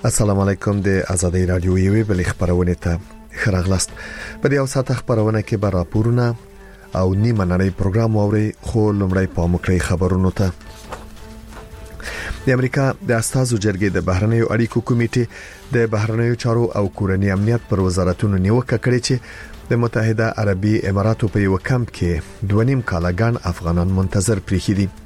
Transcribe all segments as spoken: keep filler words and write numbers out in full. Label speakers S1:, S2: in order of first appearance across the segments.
S1: السلام علیکم د آزادۍ رادیو یوې بل خبرونه ته خراغلاست. په دې اوساته خبرونه کې به راپورونه او نیمه نړۍ پروګرام اوري، خو لومړی په مخکې خبرونو ته. د امریکا د استازو جرګې د بهرنیو اړیکو کمیټې د بهرنیو چارو او کورنی امنیت پر وزارتونو نیوکه کړې چې د متحده عربي اماراتو په یو کمپ کې دوه نیم کالګان افغانان منتظر پریښي دي.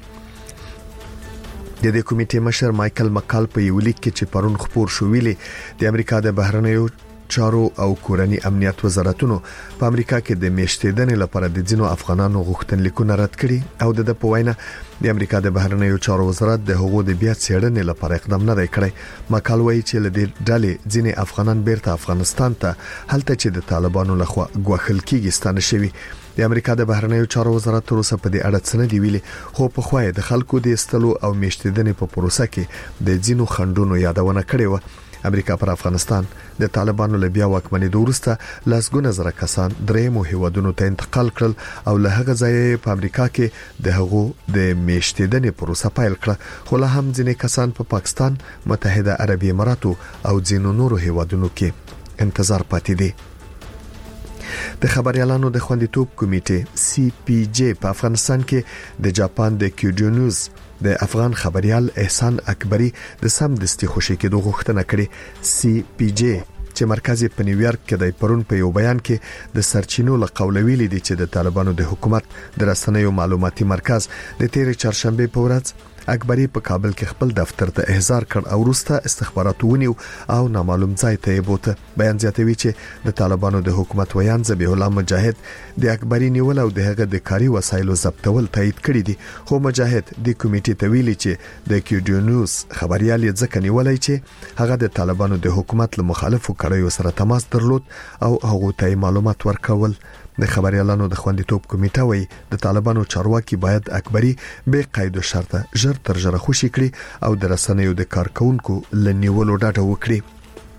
S1: د دې کمیټې مشر مايكل مکال په یو لیک کې چې پرون خبر شو ویلي د امریکا د بهرنیو چارو او کورنی امنیت وزارتونو په امریکا کې د میشتېدنې لپاره د ځینو افغانانو غوښتنلیکونه رد کړي او د پوینه د امریکا د بهرنیو چارو وزارت د حقوقو د بیا څېړنې لپاره اقدام نه دی کړی. مکال وایي چې لدې ډلې ځینې افغانان بیرته افغانستان ته هلته چې د طالبانو لخوا غوښل کېږي ستانه شوی. د امریکا د بهرنیو چارو وزارت تر اوسه په دې اړه څه نه دی ویلي، خو په خوای د خلکو د استلو او میشتېدنې په پروسه کې د ځینو خندونو یادونه کړې و. امریکا پر افغانستان د طالبانو له بیا واکمنۍ وروسته لسګونه زره کسان درېمو هیوادونو ته انتقال کړل او له هغه ځایه په امریکا کې د هغو د میشتېدنې پروسه پیل کړه، خو له هم ځینې کسان په پا پاکستان، متحده عربي اماراتو او ځینو نورو هیوادونو کې انتظار پاتې دي. د خبريالانو د خوندیتوب کمیټې سی پی جی په افغانستان کې د جاپان د کیوډو نیوز د افغان خبريال احسان اکبری د سم دستي خوشي کېدو غوښتنه کړې. سی پی جی چې مرکزی په نیویارک کې د پرون په یو بیان کې د سرچینو له قوله ویلي دي چې د طالبانو د حکومت د رسنیو معلوماتي مرکز د تیر چهارشنبه په ورځ اکبری په کابل کې خپل دفتر ته احضار کړ او وروسته استخبارات ونیو او نامعلوم ځای ته بوته. بیان زیاتوي چې د طالبانو د حکومت ویان ذبیح الله مجاهد د اکبری نیول او د هغه د کاري وسایلو ضبطول تایید کړی دي، خو مجاهد د کمیټې ته ویلي چې د کیوډو نیوز خبريال یې ځکه نیولای چې هغه د طالبانو د حکومت له مخالفو کړیو سره تماس درلود او هغه ته معلومات ورکول. د خبريالانو د خوندیتوب کمیټه وایي د طالبانو چارواکي باید اکبری به قید او شرط ژر تر ژره خوشي کړي او د رسنیو د کارکونکو لنیولو ډاډه وکړي.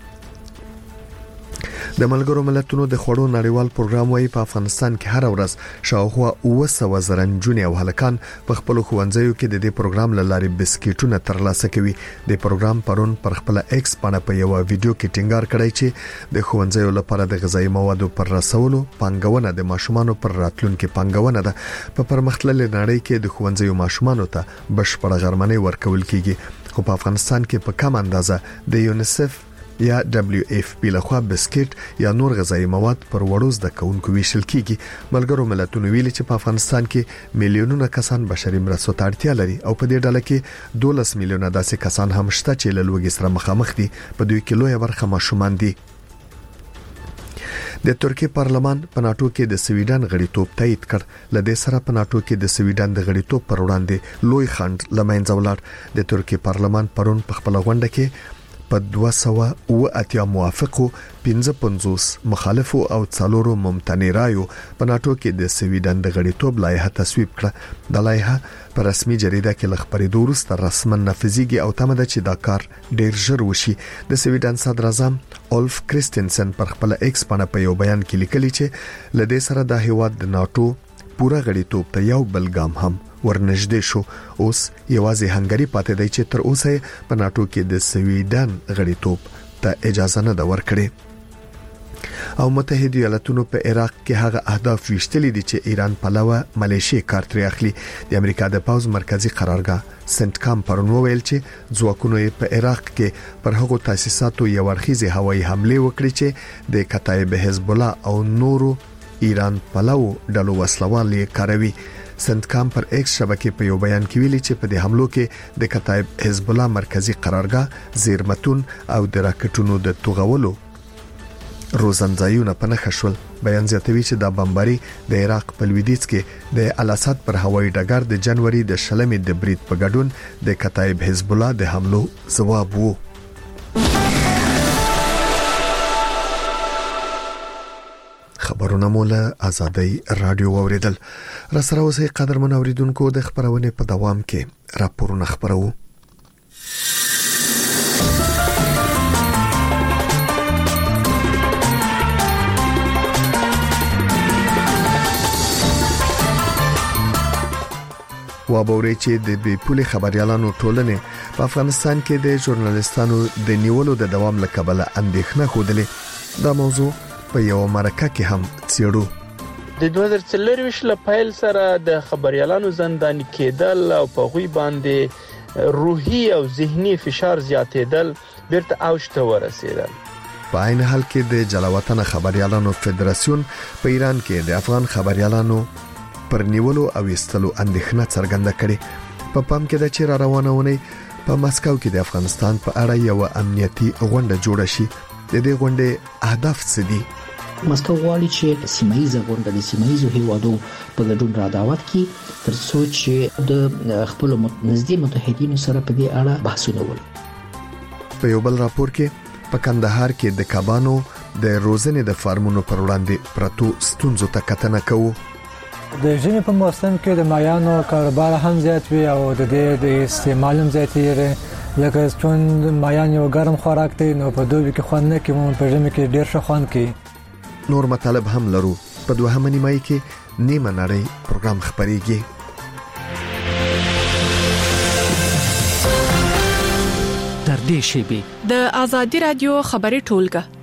S1: د ملګرو ملتونو د خوړو نړیوال پروګرام وايي په افغانستان کې هر ورځ شاوخوا اوه سوه زره نجونې او هلکان په خپل ښوونځیو کې د دې پروګرام له لارې بسکټونه ترلاسه کوي. د پروګرام پرون پر خپل ایکس باندې په یو ویډیو کې ټینګار کړی چې د ښوونځیو لپاره د غذایی موادو پر رسولو پنګونه د ماشومانو پر راتلونکو پنګونه ده. په پرمختللې نړۍ کې د ښوونځیو ماشومانو ته بشپړه غرمنۍ ورکول کیږي، خو په افغانستان کې په کم اندازه د یونیسف یا دبليو اف پی لخوا بسکټ یا نور غذایی مواد پر وړو زده کوونکو ویشل کیږي. ملګرو ملتونو ویلي چې په افغانستان کې میلیونونه کسان بشري مرستو ته اړتیا لري او په دې ډله کې دولس میلیونه داسې کسان هم شته چې له لوږې سره مخامخ دي. په دوی کې لویه برخه ماشومان دي. د ترکیه پارلمان په ناتو کې د سویډن غړیتوب تایید کړ. لدې سره په ناتو کې د سویډن د غړیتوب پر وړاندې لوی خنډ لمنځه ولاړ. د ترکیه پارلمان پرون په خپل غونډه کې په دوه سوه اوه اتیا موافقو، پنځه پنځوس مخالفو او څلورو ممتنع رایو په ناتو کې د سویډن د غړیتوب لایحه تصویب کړه. د لایحه په رسمي جریده کې ل خبرېدو وروسته رسما نافذیږي او تمه ده چې دا کار ډیر ژر وشي. د سویډن صدر اعظم اولف کریستنسن پر خپل ایکس باندې په یو بیان کې لیکلي چې لدې سره د هیواد د ناتو پورا غړیتوب ته یو بل ګام هم ورنږدې شو. اوس یوازې هنګری پاتې دی چې تر اوسه په ناتو کې د سویډن غړیتوب ته اجازه نه ده ورکړې. او متحده ایالاتونو په عراق کې هغه اهداف وشتلي دي چې ایران پلوه ملیشیا کار ترې اخلي. د امریکا د پاوز مرکزی قرارګاه سنت کام پرون ویل چې ځواکونو په عراق کې پر هغو تاسیساتو یو ورخیزه هوایي حمله وکړي چې د کتایب حزب الله او نورو ایران پلو ډلو وسلوال یې کاروي. سنت کام پر ایکس شبکې په یو بیان کې ویلي چې په دې حملو کې د کتایب حزب الله مرکزی قرارګاه زیرمتون او د راکټونو د توغولو روزنځایونه په نښه شول. بیان زیاتوي چې دا بمباري د عراق په لویدیځ کې د الاسد پر هوایي ډګر د جنوري د شلمې د برید په ګډون د کتایب حزب الله د حملو ځواب وو. خبرونه مولا آزادۍ رادیو اوریدل. را سره اوسئ قدرمن اوریدونکو، د خبرونه په دوام کې راپورونه خبرو. وابوري چې د بې پولي خبريالانو ټولنې په افغانستان کې د ژورنالستانو د نیولو د دوام لکبله اندېښنه خوده دا موضوع په یو مرکه کې هم څېړو.
S2: د دوه زره څلور ل پیل سره د خبريالانو زنداني کېدل او په غوي باندې روحي او ذهني فشار زیاتېدل بیرته اوج ته ورسېدل.
S1: په عین حال کې د جلاوطن خبريالانو فدراسیون په ایران کې د افغان خبريالانو پر نیولو او استلو اندېښنه څرګنده کړې. په پام کې د چیر روانونې په مسکو کې د افغانستان په اړه یو امنیتي غونډه جوړه شي. د دې غونډې اهداف څه دي؟
S3: مسکو غواړي چې سیمایي غونډه د سیمایي هیوادو په ګډون را دعوت کړي ترڅو چې د خپل نږدې متحدینو سره په دې اړه بحثونه وکړي.
S1: په یو بل راپور کې په کندهار کې د کبانو د روزنې د فارمونو پر وړاندې پرتو ستونزو ته کتنه کوو.
S4: د ژمي په موسم کې د مایانو کاروبار هم زیات وي او د دې د استعمال هم زیاتېږي لکه څنګه مایان یو ګرم خوراک دی نو په دوبي کې خوند نه کوي په ژمي کې ډیر ښه خوند کوي.
S1: نور مطالب هم لرو. په دوهمه نیمه کې نیمه نړۍ پروګرام خبريږي.
S5: تر دې شی د ازادي رادیو خبري ټولګه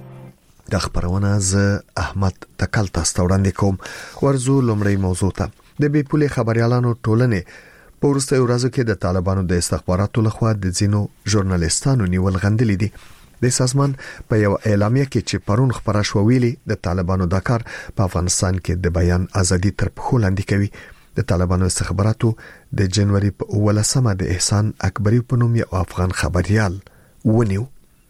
S1: د خبرونه ز احمد تکل تاسو وړاندې کوم. ورزو لومړی موضوع ته. د بې پولي خبريالانو ټولنې په ورسته ورځو کې د طالبانو د استخباراتو لخوا د ځینو ژورنالستانو نیول غندلې دي. د سازمان په یو اعلامیه کې چې پرون خبره شو ویلي د طالبانو د کار په افغانستان کې د بیان ازادي تر پخو لاندې کوي. د طالبانو استخباراتو د جنوري په ولسمه د احسان اکبری په نوم یو افغان خبريال ونیو.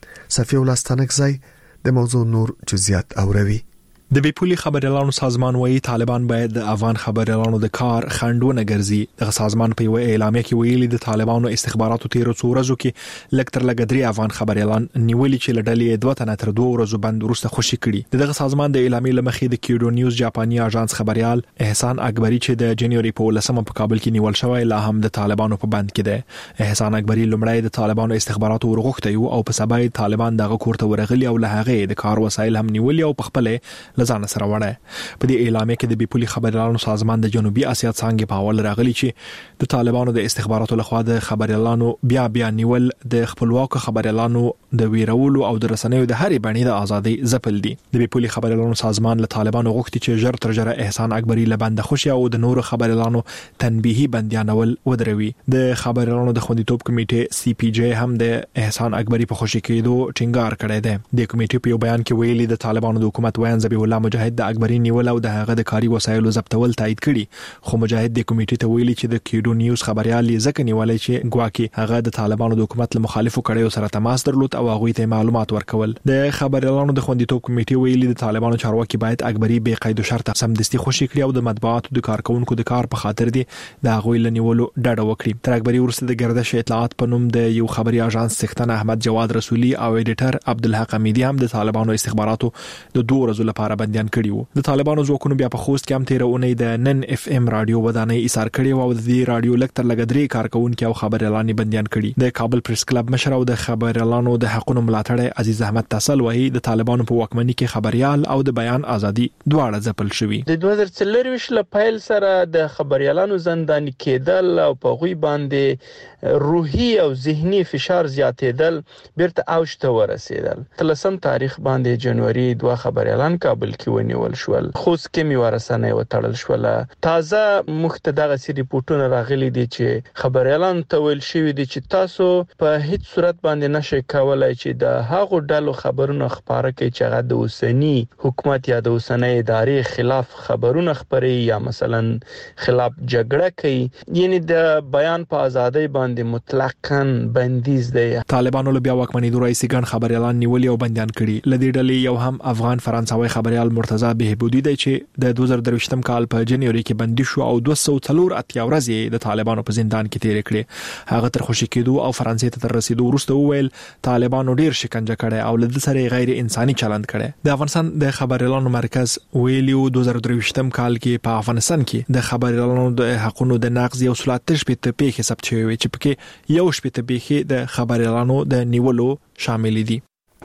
S1: صفي ولستانکزای د موضوع نور جزئیات اوروي.
S6: د بې پولي خبريالانو سازمان وایي طالبان باید د افغان خبريالانو د کار خنډونه ګرځي. د سازمان په یو اعلامیه کې ویلي د طالبانو استخباراتو تیرو څو ورځو کې لکتر لګدري افغان خبريالان نیولې چې لړلې دوه تنه تر دوه ورځو بند ورسته خوشي کړي. دغه سازمان د اعلامیې لمخې د کیډو نیوز جاپاني اژانس خبريال احسان اکبری چې د جنوري په ولسمه په کابل کې نیول شوی لا هم د طالبانو په بند کې دی. احسان اکبری لومړی د طالبانو استخباراتو ورغوښته یو او په سبا طالبان دغه کورته ورغلي او له هغه د کار وسایل هم نیولې او په خپل ځان سره وړه. په دې اعلامیه کې د بې پولي خبريالانو سازمان د جنوبي اسیا څنګه په حواله راغلي چې د طالبانو د استخباراتو لخوا د خبريالانو بیا بیا نیول د خپلواک خبريالانو د ویرولو او د رسنیو د هرې بڼې د ازادي ځپل دي. د بې پولي خبريالانو سازمان له طالبانو غوښتي چې ژر تر ژره احسان اکبری له بند خوشي او د نورو خبريالانو تنبيهي بنديانول ودروي. د خبريالانو د خوندیتوب کمیټې سی پی جی هم د احسان اکبری په خوشي کېدو ټینګار کړی دی. د کمیټې په یو بیان کې ویلي د طالبانو د حکومت وایي ذبیح الله مجاهد د اکبری نیول او د هغه د کاری وسایلو ضبطول تایید کړي. خو مجاهد د کمیټې ته ویلي چې د کیډو نیوز خبريال یې ځکه نیولای چې ګواکي هغه د طالبانو د حکومت له مخالفو کړيو سره تماس درلود او هغه ته معلومات ورکول. د خبريالانو د خوندیتوب کمیټې ویلي د طالبانو چارواکي باید اکبری بې قید شرط سمدستي خوشي کړي او د مطبوعاتو د کارکونکو د کار په خاطر دي د هغه لنیولو ډډه وکړي. تر اکبری ورسته د گردش اطلاعات په نوم د یو خبري اژانس څښتن احمد جواد رسولي او ایډیټر عبدالحق حمیدی هم د طالبانو استخباراتو د دوه ورځې لپاره بنديان کړي وو. د طالبانو ځواکونو بیا په خوست کې هم تیر اونۍ د نن اف ام رادیو ودانۍ ایثار کړي او د دې رادیو لکتر لګدري کارکونکو او خبريالان بنديان کړي. د کابل پریس کلب مشر او د خبريالانو د حقوقو ملاتړ عزیز احمد تسل وایي د طالبانو په واکمنۍ کې خبريال او د بیان ازادي دواړه ځپل شوي.
S2: د دوه زره څلور ل پیل سره د خبريالانو زنداني کېدل او په غوي باندې روحي او ذهني فشار زیاتېدل بیرته اوج ته ورسېدل. تلسم تاریخ باندې جنوري دوه خبريالان کابل کې ونیول شول. خوست کې می ورسنه وتړل شول. تازه مختدغه سي ریپورتونه راغلي دي چې خبريالان ته ویل شوی دي چې تاسو په هیڅ صورت باندې نشئ کولای چې د هغو ډلو خبرونه خبره کوي چې هغه د اوسنی حکومت یا د اوسنی ادارې خلاف خبرونه خبري یا مثلا خلاف جګړه کوي. یعنی د بیان په ازادۍ باندې مطلقاً بندیز دی.
S6: طالبانو له بیا واکمنۍ دوه رئیس ګڼ خبريالان نیولي او بنديان کړي. لدې ډلې یو هم افغان فرانسوي خبريال مرتضی بهبودي دی چې د دوه زره درویشتم کال په جنوري کې بندي شو او دوه سوه څلور اتیا ورځې د طالبانو په زندان کې تیر کړې. هغه تر خوشي کېدو او فرانسې ته تر رسیدو وروسته وویل طالبانو ډیر شکنجه کړي او له سره غیر انساني چلند کړي. د افغانستان د خبريالانو مرکز ویلیو دوه زره درویشتم کال کې په افغانستان کې د خبريالانو د حقوقو د نقض یو سلطه شپته پیښه ثبت شوې چې پکې یو شپته پیښه د خبريالانو د نیولو شامل دي.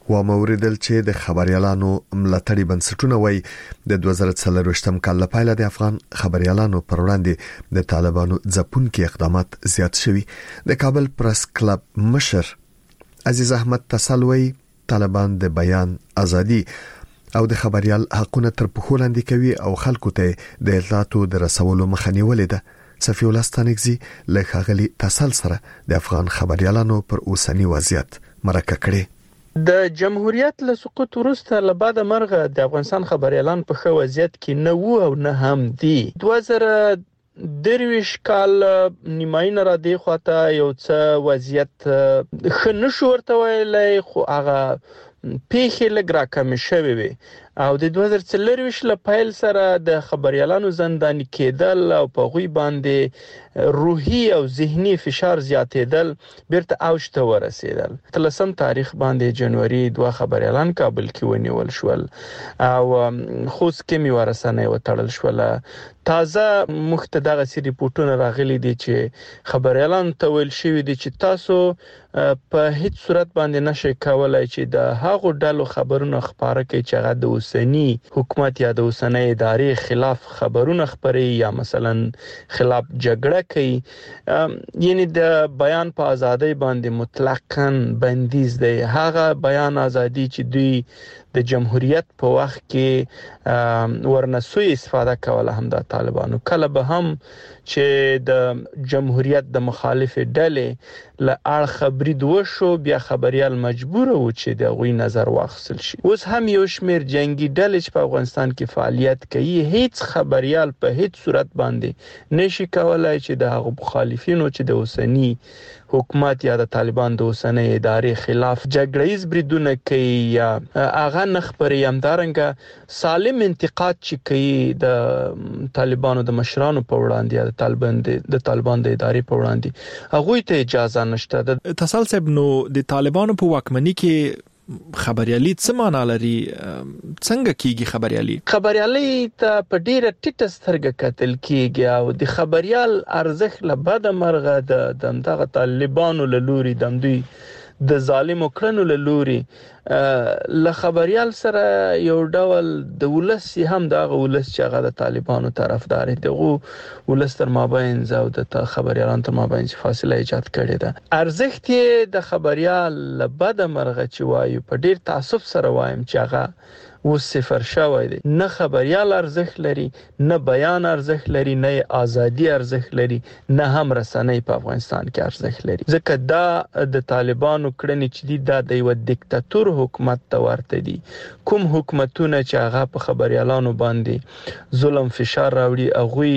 S1: و موریدل چې د خبريالانو ملاتړي بنسټونه وای د دوه زره څلرویشتم کال لپاره د افغان خبريالانو پر وړاندې د طالبانو ځپونکي اقدامات زیات شوي. د کابل پریس کلب مشر عزیز احمد تسلوي طالبان د بیان ازادي او د خبريال حقونه تر پخو لاندې کوي او خلکو ته د اطلاعاتو د رسولو مخه نیولې ده. صفی الله ستانکزی له خاغلی تسل سره د افغان خبريالانو پر اوسنی وضعیت مرکه کړي.
S2: د جمهوریت له سقوط وروسته له بعد مرغه د افغانستان خبريالان په ښه وضعیت کې نه وو او نه هم دي. دوه زره درویش کال نیماینه را دی خواته یو څه وضعیت ښه نشو ورته ویلای، خو هغه پیښې لږ راکم شوي وي او د دوه زره څلرویشت له پیل سره د خبريالانو زنداني کېدل او په غوي باندې روحي او ذهني فشار زیاتېدل بیرته اوج ته ورسېدل. تلسم تاریخ باندې جنوري دوه خبريالان کابل کې ونیول شول او خوست کې می ورسنه وټړل شول. تازه مختدغه سری ریپورتونه راغلي دي چې خبريالان ته ویل شوی دي چې تاسو په هیڅ صورت باندې نشئ کولای چې د هغو ډلو خبرونه خبره کوي چې هغه د اوسنی حکومت یا د اوسنی ادارې خلاف خبرونه خبري یا مثلا خلاف جګړه کوي. یعنی د بیان په ازادۍ باندې مطلقاً بندیز دی. هغه بیان ازادي چې دوی د جمهوریت په وخت کې ورنسوي استفاده کوله هم د طالبانو، کله به هم چې د جمهوریت د مخالف ډلې له اړ خبري دوشو بیا خبريال مجبور و چې د غوي نظر واخیستل شي. اوس هم یو شمیر جنگي ډلې چې په افغانستان کې فعالیت کوي، هیڅ خبريال په هیڅ صورت باندې نشي کولای چې د هغو مخالفینو چې د اوسنی حکومت یا د طالبان د اوسنی ادارې خلاف جګړهیز بریدونه کوي یا هغه نخبري همدارنګه سالم انتقاد چې کوي د طالبانو د مشرانو په وړاندې یا د طالبان د طالبان د ادارې په وړاندې هغه ته اجازه نشته.
S6: تسل صاحب، نو د طالبانو په واکمنۍ کې خبريالي څه معنا لري؟ څنګه کیږي خبريالي؟
S2: خبريالي ته په ډیره ټیټه سترګه کتل کیږي او د خبريال ارزښت له بد مرغه د دغه طالبانو له لوري د دوی د ظالم کړنو له لوري له خبريال سره یو ډول د ولس هم دغه ولس چې هغه د طالبانو طرفدار دي، دغه ولس تر مابین زو د خبريالانو تر مابین فاصله ایجاد کړې ده. ارزښت یې د خبريال له بد مرغه چې وایو په ډیر تعصب سره وایم چې هغه و صفر شوی دی. نه خبريال ارزښت لري، نه بیان ارزښت لري، نه ازادي ارزښت لري، نه هم رسنۍ په افغانستان کې ارزښت لري. ځکه دا د طالبانو کړنې چې دي دا د یو دیکتاتور حکومت ته ورته دي. کوم حکومتونه چې هغه په خبريالانو باندې ظلم فشار راوړي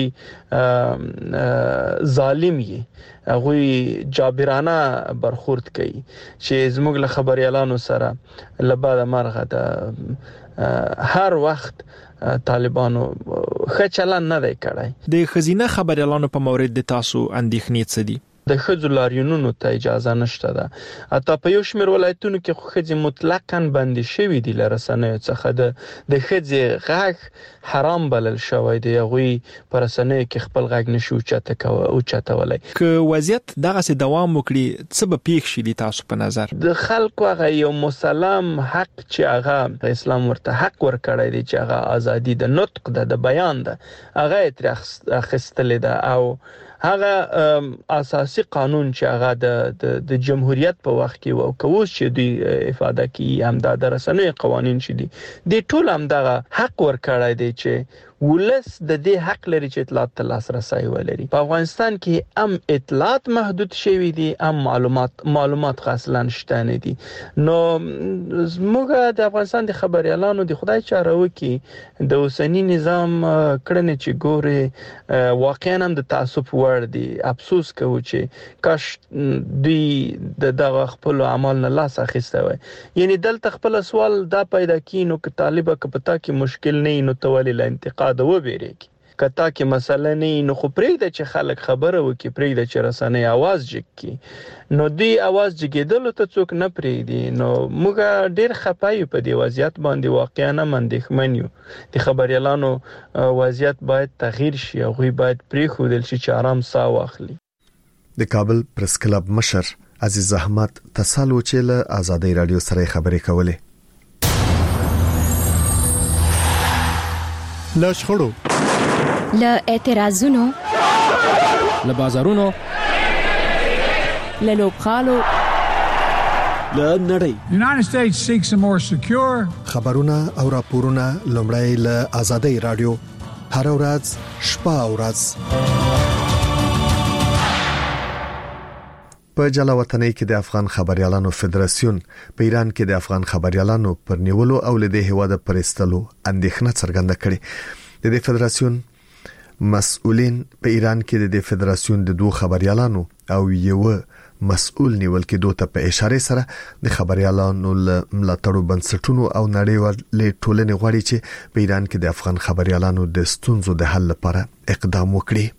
S2: هغه ظالم وي، هغه جابرانه برخورد کوي چې زموږ له خبريالانو سره لباده مرغه د هر وخت طالبانو خچلان نه دی کړای.
S6: د خزینه خبريالانو په مورید د تاسو اندېښنې څه دي؟
S2: د خځو لاریونونو ته اجازه نشته ده. اته په یو شمیر ولایتونو کې خځې مطلقاً بندي شوې دي لرسنیو څخه. د د خځې غږ حرام بلل شوی دی. هغوی پر رسنیو کې خپل غږ نشو چاته کوي او چاته ولای.
S6: که وضعیت دغه سي دوام وکړي څه به پیښ شي د تاسو په نظر؟
S2: د خلکو هغه یو مسلم حق چې هغه اسلام ورته حق ورکړی دی چې هغه ازادي د نطق ده، د بیان ده، هغه تر اخیستل ده او هغه اساسي قانون چې هغه د د جمهوریت په وخت کې او کوس چې دوی افاده کوي هم د رسنیو قوانين چې دي د ټول هم دغه حق ورکړی دی چې ولس د دې حق لري چې اطلاعات ته لاسرسي ولري. په افغانستان کې هم اطلاعات محدود شوي دي، هم معلومات معلومات اصلا شته نه دي. نو موږ د افغانستان د خبريالانو د خدای چاره وکي د اوسنی نظام کړنې چې ګوري واقعا هم د تعصب وړ دي. افسوس کوو چې کاش دوی د دغه خپل عمل نه لاس اخیسته وي. یعنی دلته خپل سوال دا پیدا کینو چې طالبه کپتا کې مشکل نه نو تولی لا انتقاد دا وبېریږي. کته کې مسله نه نو خو پرېږده چې خلک خبره وکړي، پرېږده چې رسنۍ आवाज جګي. نو دی आवाज جګېدل ته څوک نه پرېږدي. نو موږ ډېر خپایو په دې وضعیت باندې، واقعا نه اندېښمن یو. د خبريالانو وضعیت باید تغییر شي، هغوی باید پرېښودل شي چې آرام ساه واخلي.
S1: د کابل پریس کلب مشر عزیز احمد تسالو چې له آزادۍ رادیو سره خبرې کولې.
S6: له شخړو،
S7: له اعتراضونو،
S8: له بازارونو،
S7: له لوبخالو،
S8: له نړۍ.
S9: United States seeks a more secure
S1: خبرونه او راپورونه لومړی له آزادۍ رادیو هر ورځ شپه او ورځ په جلا وطنۍ کې د افغان خبريالانو فدراسیون په ایران کې د افغان خبريالانو پر نیولو او له دې هواده پرېستلو اندېښنه څرګنده کړې. د دې فدراسیون مسؤلین په ایران کې د دې فدراسیون د دوه خبريالانو او یو مسؤل نیول کې دوه ته په اشاره سره د خبريالانو ملاتړو بنسټونو او نړیوالې ټولنې غواړي چې په ایران کې د افغان خبريالانو د ستونزو د حل لپاره اقدام وکړي.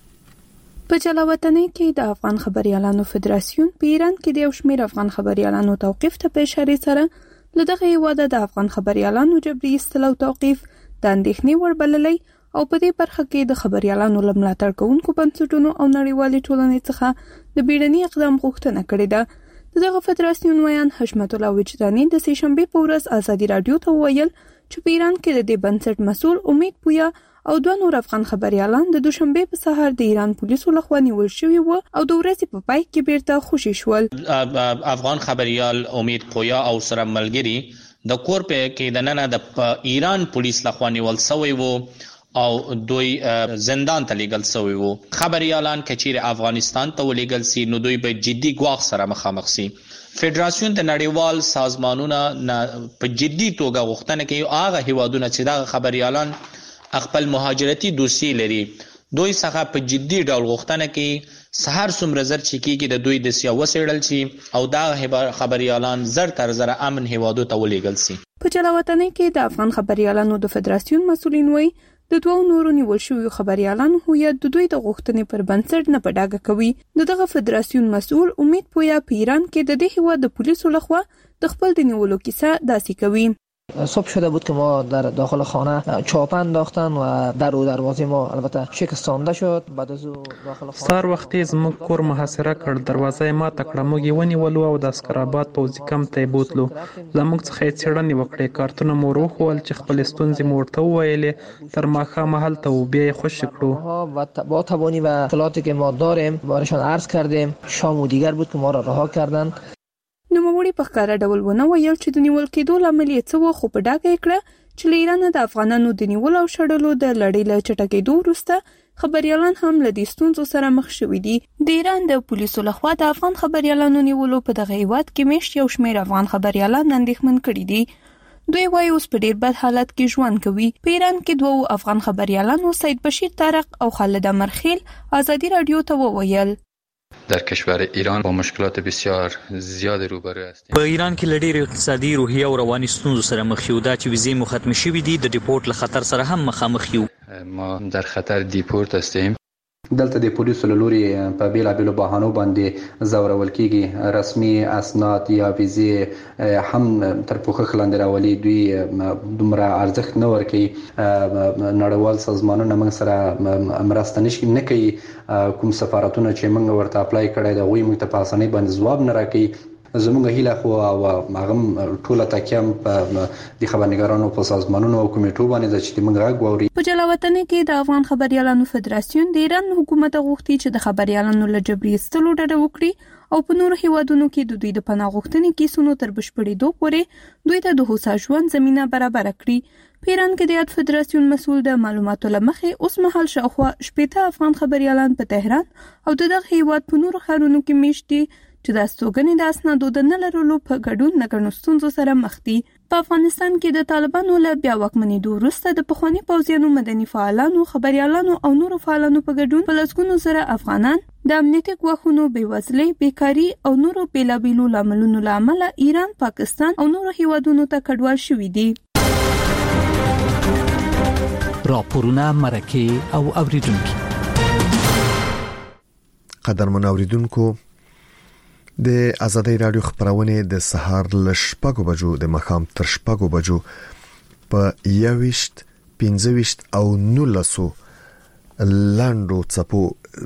S10: په جلا وطنۍ کې د افغان خبريالانو فدراسیون په ایران کې د یو شمېر افغان خبريالانو توقيف ته په اشاره سره لدغه هیواده د افغان خبريالانو جبري استلو توقيف د اندېښنې ور بللې او په دې برخه کې د خبريالانو لملاتړ کوونکو بنسټونو او نړیوالې ټولنې څخه د بیړني اقدام غوښتنه کړې ده. دغه فدراسیون ویان حشمت الله وجداني د سې شنبه په ورځ آزادي رادیو ته ویل چې په ایران کې د دې بنسټ مسؤل امید پویا او دوه نور افغان خبريالان د دوشنبه په سهار د ایران پولیسو لخوا نیول شوي وو او د ورځې په پای کې بیرته خوشي شول.
S11: افغان خبريال امید پویا او سره ملګری د کور په کې د نن د ایران پولیس لخوا نیول شوی وو او دوی زندان ته لیږل شوی وو. خبريالان کچیر افغانستان ته ولېږل سي نو دوی به جدي ګواښ سره مخامخ سي. فدراسیون د نړیوال سازمانونو په جدي توګه غوښتنه کوي هغه هیوادونه چې دا خبريالان خپل مهاجرتي دوسیې لري دوی څخه په جدي ډول غوښتنه کوي سهار څومره زر چې کېږي د دوی د سیاو وسیړل شي او دا خبريالان زر تر زر امن هیوادو ته ولېږل شي.
S10: په جلا وطنۍ کې د افغان خبريالانو د فدراسیون مسؤلین وایي د دوه نورو نیول شویو خبريالانو هویت د دوی د غوښتنې پر بنسټ نه پډاګه کوي. دغه فدراسیون مسؤل امید پویا په ایران کې د دې هیواد د پولیسو لخوا د خپل د نیولو کیسه داسې کوي.
S3: صبح شده بود که ما در داخل خانه چاپ انداختن و در و دروازه ما البته شکستانده شد. بعد از داخل خانه
S12: سار وختي زموږ کور محاصره کړ، دروازه ما تکړه موږ ونیولو او د اسکراباد پوځي کمپ ته بوتلو. زموږ څخه څېړنې وکړې، کارتونه مو وروښول چې خپل ستونزې مو ورته وویلې، تر ماښامه هلته و بیا یې خوشي کړو.
S3: و با توانی و اطلاعاتی که ما داریم بارشان عرض کردیم. شام و دیگر بود که ما را رها کردن.
S10: نوموړي په ښکاره ډول ونه ویل چې د نیول کېدو لامل یې څه و، خو په ډاګه یې کړه چې له ایرانه د افغانانو د نیول او شړلو د لړۍ له چټکېدو وروسته خبريالان هم له دې ستونزو سره مخ شوي دي. د ایران د پولیسو لخوا د افغان خبريالانو نیولو په دغه هیواد کې میشت یو شمېر افغان خبريالان اندېښمن کړي دي. دوی وايي اوس په ډیر بد حالت کې ژوند کوي. په ایران کې دوه افغان خبريالانو سید بشیر طارق او خالد امرخیل آزادی رادیو ته وویل
S13: در کشور ایران با مشکلات بسیار زیاد روبرو هستیم.
S14: په ایران کې لډیر اقتصادي، روحي او رواني ستونزو سره مخ یو. دا چې ویزې مو ختم شوې دي د ډیپورت له خطر سره هم مخامخ یو.
S13: ما در خطر دیپورت هستیم.
S15: دلته د پولیسو له لوري په بیلابېلو بهانو باندې ځورول کېږي. رسمي اسناد یا ویزې هم تر پوښښ لاندې راولي. دوی دومره ارزښت نه ورکوي. نړیوال سازمانونه موږ سره مرسته نه کوي. کوم سفارتونه چې موږ ورته اپلای کړی د هغوی موږ ته په اسانۍ باندې ځواب نه راکوي. زموږ هیله خو او هغه ټوله تکیه په د خبرنګارانو په سازمانونو او کمیټو باندې چې موږ غږ واوري.
S10: په جلا وطنۍ کې د افغان خبريالانو فدراسیون د ایران حکومت غوښتي چې د خبريالانو له جبري استلو ډډه وکړي او په نورو هیوادونو کې د دوی د پناه غوښتنې کیسونو تر بشپړېدو پورې دوی ته د هوسا ژوند زمينه برابر کړي. په ایران کې د یاد فدراسیون مسؤل د معلوماتو لمخې اوس مهال شاوخوا شپږ افغان خبريالان په تهران او دغه هیواد په نورو ښارونو کې میشت دي چې د استوګنې د اسنادو د نه لرلو په ګډون نه ګڼو ستونزو سره مخ دي. په افغانستان کې د طالبانو له بیا واکمنېدو وروسته د پخواني پوځیانو، مدني فعالانو، خبريالانو او نورو فعالانو په ګډون په لسګونو سره افغانان د امنیتي ګواښونو، بېوزلۍ، بیکاري او نورو بیلابېلو لاملونو له امله ایران، پاکستان او نورو هیوادونو ته کډوال شوي دي.
S16: راپورونه، مرکې او اوریدونکو.
S1: قدرمن اوریدونکو، د آزادۍ رادیو خبرونه د سهار ل شپږو بجو د مخام تر شپږو بجو په یويشت پنځه ویشت او نولسو لاندو څپو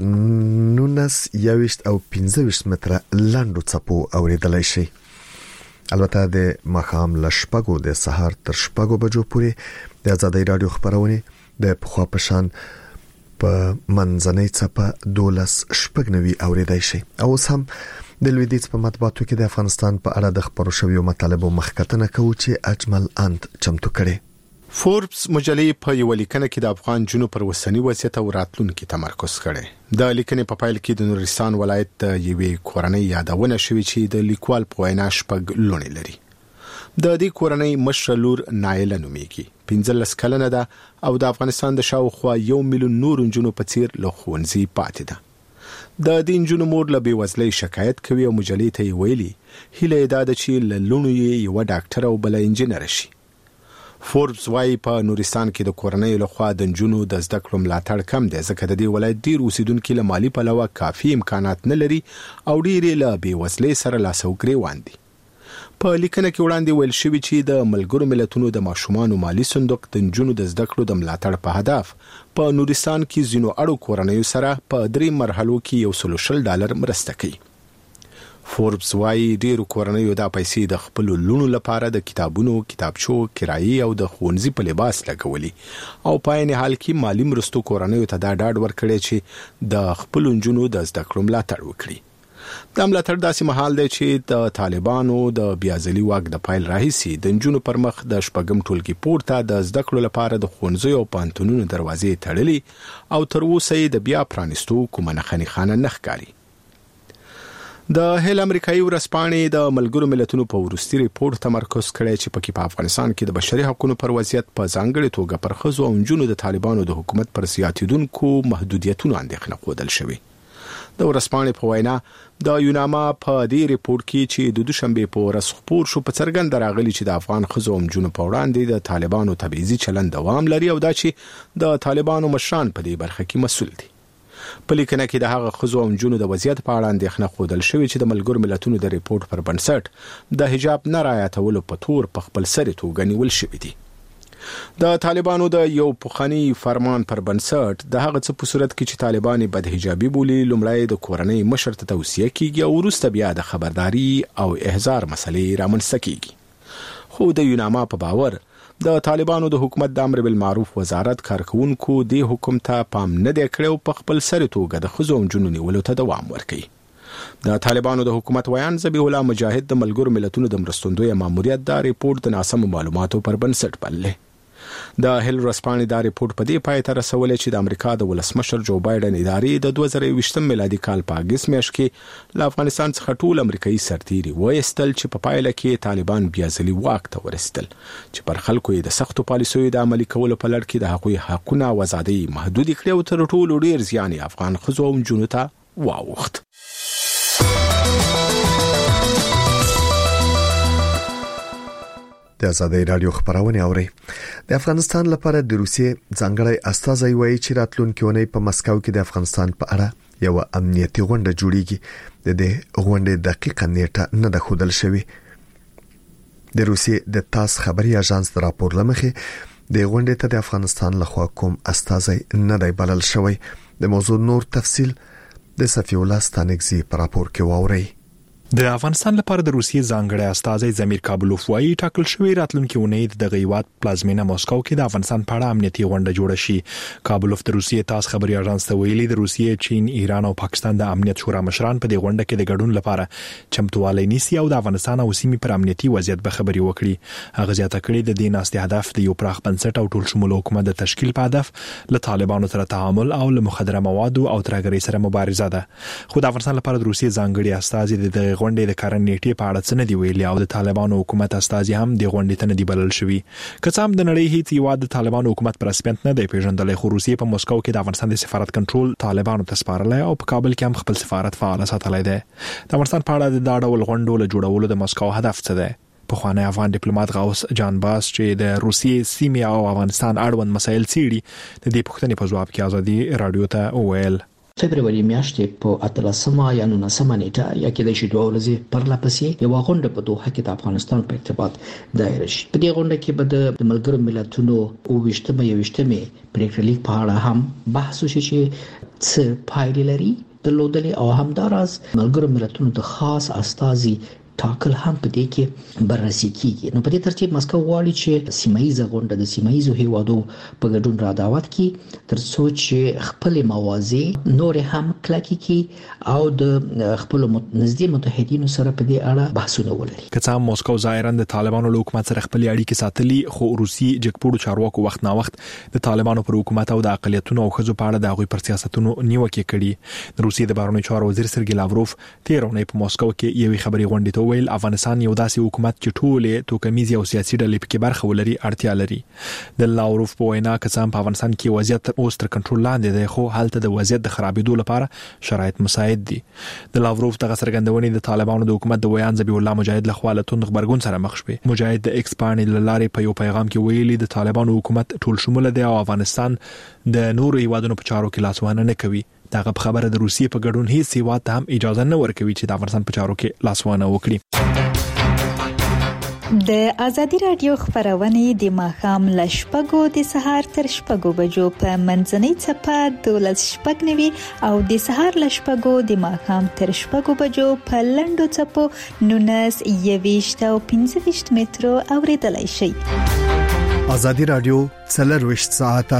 S1: نونس یوشت او پنځه متره لاندو څپو اوریدلای شي. البته د مخام لشپګو د سحر تر شپګو بجو پورې د آزادۍ رادیو خبرونه د پخوا پشان په منځنۍ څپه دولس شپږنوي اوریدای شي. او هم د لویدیځ په مطبوعاتو کې د افغانستان په اړه د خبرو شویو مطالبو مخکتنه کوي چې اجمل انت چمتو کړي.
S17: فوربس مجلې په یو لیکنه کې د افغان جنوب پر وسنی وضعیت او راتلونکو تمرکز کړي. د لیکنې په پایل کې د نورستان ولایت د یوې کورنۍ یادونه شوې چې د لیکوال په وینا شپږ لونې لري. د دې کورنۍ مشر لور نایله نومیږي. پنځلس کلنه ده او د افغانستان د شاوخوا یو میلیون نور جنونو په څیر له ښوونځي پاتې ده. د دې جنونو مور له بیوزلۍ شکایت کوي او مجلې ته ویلي هیله یې ده چې له لونو یې یو ډاکټر او بل انجینر شي. فوربس وايي په نورستان کې د کورنۍ لخوا د جنونو د زده کړو ملاتړ کم دی ځکه د دې ولایت ډیر اوسیدونکو له مالی پلوه کافي امکانات نه لري او ډیر له بیوزلۍ سره لاسو ګریوان دي. په لیکنه کې وړاندې ویل شوی چې د ملګرو ملتونو د ماشومان مالی صندوق د جنونو د زده کړو د ملاتړ په هدف په نورستان کې زینو اړو کورنۍ سره په درې مرحلو کې یو سل شل ډالر مرسته کوي. فوربس وايي ډیرو کورنیو دا پیسې د خپل لونو لپاره د کتابونو، کتابچو، کرایي او د ښوونځي په لباس لګولي او په عین حال کې مالی مرستو کورنیو ته دا ډاډ ورکړي چې د خپل جنونو د زده کړو ملاتړ وکړي. د ملاتړ داسې مهال دی چې د طالبانو د بیازلي واک د پایل راهیسي د جنونو پر مخ د شپږم ټولګي پورته د زده کړو لپاره د ښوونځیو او پانتونونو دروازې تړلي او تر اوسه د بیا پرانستو کومه نښانه خانه نه ښکاري. د هیل امریکایي ورځپاڼې د ملګرو ملتونو په وروستي ریپورت تمرکز کړی چې پکې په افغانستان کې د بشري حقوقو پر وضعیت په ځانګړي توګه پر ښځو او نجونو د طالبانو د حکومت پر زیاتیدونکو محدودیتونو اندېښنه ښودل شوې. د ورځپاڼې په وینا د یوناما په دې ریپورت کې چې د دوشنبه په ورځ خبر شو په څرګند راغلی چې د افغان ښځو او نجونو په وړاندې د طالبانو تبعیضي چلند دوام لري او دا چې د طالبانو مشران په دې برخه کې مسؤل دي. په لیکنه کې د هغه ښځو او نجونو د وضعیت په اړه اندېښنه ښودل شوې چې د ملګرو ملتونو د ریپورت پر بنسټ د حجاب نه رعایتولو په تور په خپل سر توګه نیول شوې دي. د طالبانو د یو پخوانی فرمان پر بنسټ د هغه څه په صورت کې چې طالبان بد حجابي بولي لومړی د کورنۍ مشر ته توصیه کیږي او وروسته بیا د خبرداري او احذار مسلې رامنځته کیږي. خو د یوناما په باور د طالبانو د حکومت د امر بالمعروف وزارت کارکونکو د حکومت ته پام نه دی کړی او په خپل سر توګه د ښځو او نجونو نیولو ته دوام ورکوي. د طالبانو د حکومت ویان ذبیح الله مجاهد د ملګرو ملتونو د مرستندوی ماموریت دا ریپورت د ناسم معلوماتو پر بنسټ بللی. د هیل ورځپاڼې دا ریپورت په دې پای ته رسولی چې د امریکا د ولسمشر جو بایدن ادارې د دوه زره یوویشتم میلادي کال په اګست میاشت کې له افغانستان څخه ټول امریکایي سرتیري وایستل چې په پایله کې طالبان بیا ځلي واک ته ورسېدل چې پر خلکو یې د سختو پالیسیو د عملي کولو په لړ کې د هغوی حقونه او ازادۍ محدود کړي او تر ټولو ډیر زیان افغان ښځو او نجونو ته واوښت.
S1: د آزادۍ رادیو خبرونه اوري. د افغانستان لپاره د روسیې ځانګړی استازی وایي چې راتلونکي اونۍ په مسکو کې د افغانستان په اړه یو امنیتي غونډه جوړیږي. د دې غونډې دقیقه نیټه نه ده ښودل شوې. د روسیې د تاس خبري اژانس د راپور لمخې د غونډې ته د افغانستان لخوا کوم استازی نه دی بلل شوی. د موضوع نور تفصيل د صفي الله ستانګزي په راپور کې واوري.
S6: د افغانستان لپاره د روسیې ځانګړی استازی زمیر کابلوف وايي ټاکل شوی راتلونکي اونۍ د غیوات پلازمینه مسکو کې د افغانستان په اړه امنیتي غونډه جوړه شي. کابلوف د روسیې تاس خبري اژانس ته ویلي د روسیې، چین، ایران او پاکستان د امنیت شورا مشران په دې غونډه کې د ګډون لپاره چمتووالی نیسي او د افغانستان او سیمې پر امنیتي وضعیت به خبري وکړي. هغه زیاته کړې د دې ناستې هدف د یو پراخ بنسټ او ټول شموله حکومت د تشکیل په هدف له طالبانو سره تعامل او له مخدره موادو او ترهګرۍ سره مبارزه ده. خو د افغانستان لپاره د روسیې ځانګړي استازي د غونډې د کارن نیټې په اړه څه نه دی ویلي او د طالبانو حکومت استازي هم د غونډې ته نه دی بلل شوی. که څه هم د نړۍ هیڅ یو د طالبانو حکومت پر رسمیت نه دی پیژندل، خو روسیې په مسکو کې د افغانستان د سفارت کنټرول طالبانو ته سپارلی او په کابل کې هم خپل سفارت فعال ساتلی دی. د افغانستان په اړه د دا ډول غونډو له جوړولو د مسکو هدف څه دی؟ پخوانی افغان ډیپلوماټ غوث جان باس چې د روسیې سیمې او افغانستان اړوند مسایل څیړي د دې پوښتنې په ځواب کې آزادي رادیو ته وویل:
S3: فبرवरी میاشتې په اتلسمه یا نولسمه نیټه یا کې د شي دوه ورځې پر لپسې یو غونډه په دوحه کې د افغانستان په ارتباط دایر شي. په دې غونډه کې به د ملګرو ملتونو او وشتمه یو وشتمه پریکړه لیک په اړه هم بحث وشي چې څه پایلې لري درلودلې او همداراز ملګرو ملتونو د خاص استازي ټاکل هم په دې کې بررسي کیږي. نو په دې ترتیب مسکو غواړي چې سیمایي غونډه د سیمایي هیوادو په ګډون را دعوت کړي ترڅو چې خپل موازی نور هم کلکې کی او د خپل نږدې متحدینو سره په دې اړه بحثونه ولري.
S6: کڅا مسکو ظاهرا د طالبانو له حکومت سره خپل اړیکې ساتلي، خو روسي جګپوړو چارواکو وخت نا وخت د طالبانو پر حکومت او د اقلیتونو او خزو په اړه د هغوی پر سیاستونو نیوکه کړي. د روسي د بهرنیو چارو وزیر سرګي لاوروف تیرونه په مسکو کې یوې خبري غونډې ته ویل افغانستان یو داسې حکومت چې ټولې توکمیزي او سیاسي ډلې پکې برخه ولري اړتیا لري. د لاوروف په وینا کسان په افغانستان کې وضعیت اوس تر کنټرول لاندې دی، خو هلته د وضعیت د خرابېدو لپاره شرایط مساعد دي. د لاوروف دغه څرګندونې د طالبانو د حکومت د ویان ذبیح الله مجاهد له خوا له توند خبرګون سره مخ شوې. مجاهد د ایکس باندې لارې په یو پیغام کې ویلي د طالبانو حکومت ټول شموله دی او افغانستان د نورو هیوادونو په چارو کې لاسوهنه نه کوي. دغه خبره د روسیې په ګډون هیڅ هیواد ته هم اجازه نه ورکوي چې د افغانستان په چارو کې لاسوهنه وکړي.
S18: د ازادي رادیو خبرونه د ماښام ل شپږو د سهار تر شپږو بجو په منځنۍ چپه دولس شپږ نوي او د سهار ل شپږو د ماښام تر شپږو بجو په لندو چپو نونس یويشت او پنځه ویشت مترو اوریدلای شي.
S1: ازادي رادیو څلرویشت ساعته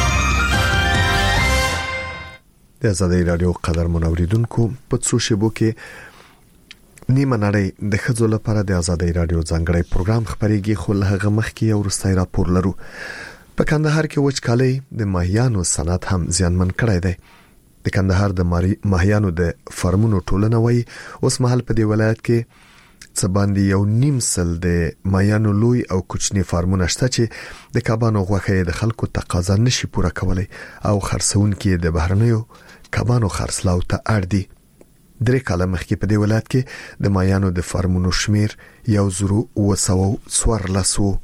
S1: د ازادي رادیو قدر منوریدونکو په څو شبو کې نیمه نړۍ د خځو لپاره د ازادي رادیو ځانګړی پروګرام خبريږي، خو له هغه مخکې یو ورستای راپور لرو. په کندهار کې وچکالي د ماهیانو صنعت هم زیانمن کړی دی. د کندهار د ماهیانو د فارمونو ټولنه وایي اوس مهال په دې ولایت کې څه باندې یو نیم سل د ماهیانو لوی او کوچني فارمونه شته چې د کبانو غوښه د خلکو تقاضا نشي پوره کولای او خرڅونکي د بهرنیو کبانو خرڅلاو ته اړ دي. درې کاله مخکې په دې ولایت کې د ماهیانو د فارمونو شمیر یو زرو وسو څوارلس وو.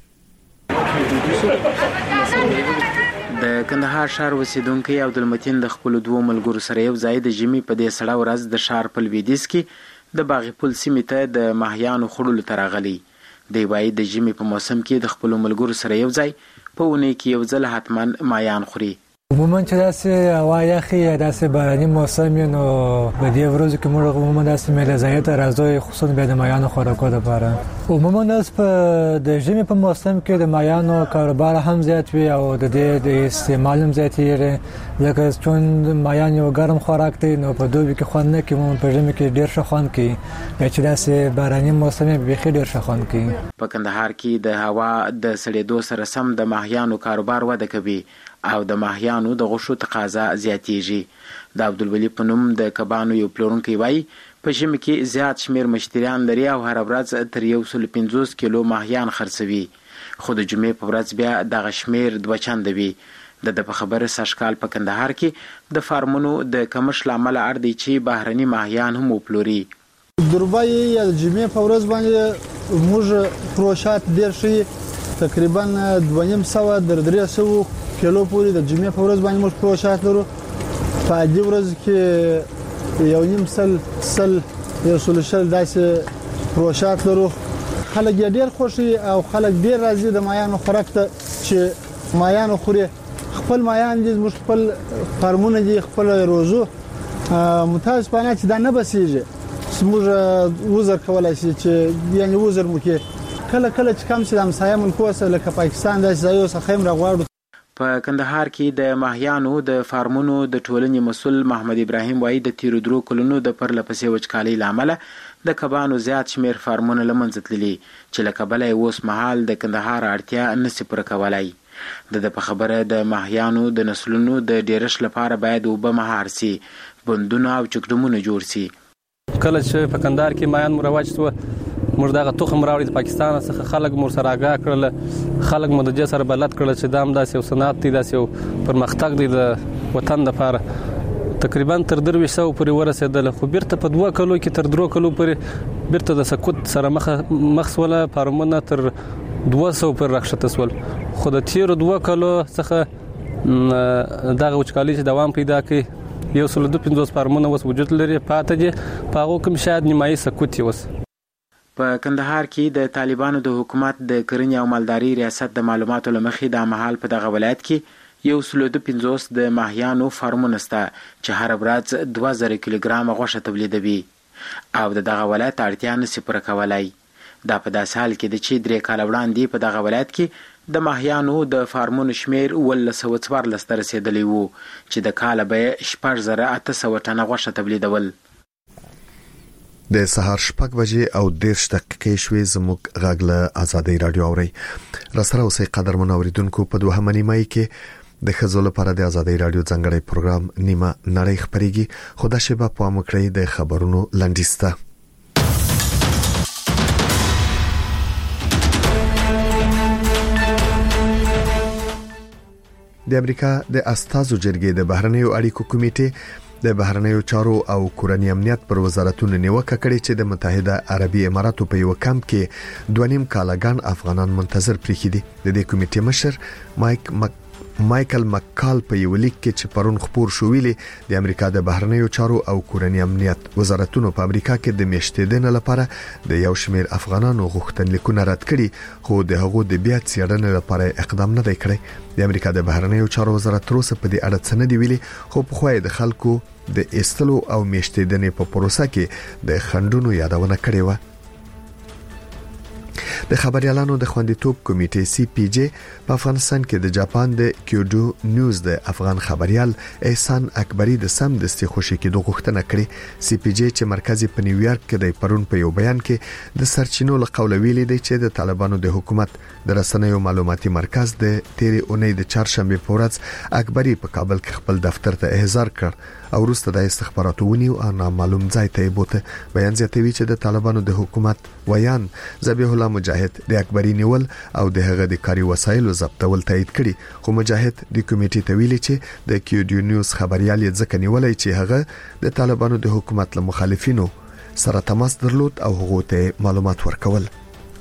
S19: د کندهار ښار اوسیدونکو عبدالمتین د خپل دوه ملګرو سره یو ځای د جمی په دې سړه ورځ د ښار په لویدیځ کې د باغ پل سیمې ته د ماهیانو خړول ترغلي. دی وایي د جمی په موسم کې د خپل ملګرو سره یو ځای په ونه کې یو ځل حتمان ماهیان خوري.
S4: عموما چې داسې هوا یخي یا داسې باراني موسم نو په دې ورځو کې موږ عموما داسې مېله ځای ته راځو، خصوصا به د ماهیانو خوراکو لپاره. عموما اوس په د ژمي په موسم کې د ماهیانو کاروبار هم زیات وي او د دې د استعمال هم زیات وي، ځکه چې ماهیان یو ګرم خوراک دی نو په دوبي کې خوند نه کوي، په ژمي کې ډیر ښه خوند کوي، چې داسې باراني موسم به خې ډیر ښه خوند کوي.
S19: په کندهار کې د هوا د سړېدو سره سم د ماهیانو کاروبار وده کوي او د ماهیانو د غوښو تقاضا زیاتېږي. د عبدالولي په نوم د کبانو یو پلورونکی وایي په ژمي کې زیات شمیر مشتریان لري او هر ورځ تر یو سل پنځوس کیلو ماهیان خرڅوي، خو د جمعې په ورځ بیا دغه شمیر دوه چنده وي. د په خبره سږکال په کندهار کې د فارمونو د کمښت لامل اړ دی چې بهرني ماهیان هم وپلوري.
S20: دربای یا د جمعې په ورځ باندې موږ پروشات ډیر شي، تقریبا دوه نیم سوه در درې سوه کیلو پورې د جمعې په ورځ باندې موږ پروشات لرو. په دې ورځ کې یو نیم سل سل یو سل شل داسې پروشات لرو. خلک ډیر خوشي او خلک ډیر راضي د ماهیانو خوراک ته چې ماهیانو خوري. خپل ماهیان دي، موږ خپل فارمونه دي، خپل روزو متاسفانه چې دا نه بسیږي، موږ وزر کولای شي چې یعنی وزر مو کې کله کله چې کم شي د همسایه ملکو سره لکه پاکستان داسې ځایو څخه هم راغواړو.
S19: په کندهار کې د ماهیانو د فارمونو د ټولنې مسؤل محمد ابراهیم وایي د تیرو درو کلونو د پرلپسې وچکالۍ له امله د کبانو زیات شمیر فارمونه له منځه تللي چې له کبله یې اوس مهال د کندهار اړتیا نشي پوره کولی. د په خبره د ماهیانو د نسلونو د ډیرښت لپاره باید اوبه مهار سي، بندونه او چکډمونه جوړ سي.
S21: کله چې په کندهار کې ماهیان مروج شو موږ دغه تخم راوړی د پاکستان څخه، خلک مور سره آګاه کړل، خلک مو د دې سره بلد کړل چې دا هم داسې یو صنعت دی، داسې یو پرمختګ دی د وطن لپاره. تقریبا تر درویشت سوه پورې ورسېدل، خو بیرته په دوه کلو کې تر درو کلو پورې بیرته د سقوط سره مخ سوله، فارمونه تر دوه سوه پورې راښکته سول. خو د تیرو دوه کلو څخه دغه وچکالي چې دوام پیدا کړي یو سل دوه پنځوس فارمونه اوس وجود لري پاتې دي په هغو کوم شاید نیمایي سکوت اوس.
S19: په کندهار کې د طالبانو د حکومت د کرنې او مالداري ریاست د معلوماتو لمخې د مهال په دغه ولایت کې یو سل دوه پنځوس د ماهیانو فارمونه شته چې هر ورځ دوه زره کیلوګرام غوښه تولیدوي او د دغه ولایت اړتیا نشي پوره کولی. دا په داسې حال کې د چې درې کاله وړاندې په دغه ولایت کې د ماهیانو د فارمونو شمیر اوولس سوه څوارلس ته رسېدلی و چې د کاله به یې شپږ زره اته سوه ټنه غوښه تولیدول.
S1: د سهار شپږ بجې او دېرش دقیقې شوې. زموږ غږ له ازادۍ راډیو اورئ. راسره اوسئ قدرمن اوریدونکو. په دوهمه نیمه کې د ښځو لپاره د ازادۍ راډیو ځانګړی پروګرام نیمه نړۍ خبرېږي. خو دا شیبه پام وکړئ د خبرونو لنډیز ته. د امریکا د استازو جرګې د بهرنیو اړیکو کمیټې د بهرنیو چارو او کورنۍ امنیت پر وزارتونو نیوکه کړې چې د متحده عربي اماراتو په یو کمپ کې دوه نیم کالګان افغانان منتظر پریښي دي. د دې کمیټې مشر مایک مک مایکل مکال په یو لیک کې چې پرون خبر شو ویلي د امریکا د بهرنیو چارو او کورنۍ امنیت وزارتونو په امریکا کې د میاشتې لپاره د یو شمېر افغانانو غوښتنلیکونه رد کړي خو د هغو د بیا څېړنې لپاره اقدام نه دی کړی. د امریکا د بهرنیو چارو وزارت تر اوسه په دې اړه څه نه دی ویلي خو په خوای د خلکو د ایستلو او میاشتې په پروسه کې د خندونو یادونه کړې و. د خبريالانو د خوندیتوب کمیټې سی پی جی په افغانستان کې د جاپان د کیوډو نیوز د افغان خبريال احسان اکبری د سم دستي خوشي کې د غوښتنه کړې. سی پی جی چې مرکزی په نیویارک کې د پرون په یو بیان کې د سرچینو له قوله ویلي دی چې د طالبانو د حکومت د رسنیو معلوماتي مرکز د تیرې اونۍ د چهارشنبه په ورځ اکبری په کابل کې خپل دفتر ته احضار کړ او وروسته د استخباراتو ونیو او نامعلوم ځای ته بوته. بیان زیاتوي چې د طالبانو د حکومت ویان ذبیح الله مجاهد د اکبری نیول او د هغه د کاري وسایلو ضبطول تایید کړي خو مجاهد د کمیټې ته ویلي چې د کیوډیو نیوز خبريال یې ځکه نیولای چې هغه د طالبانو د حکومت له مخالفینو سره تماس درلود او هغه ته معلومات ورکول.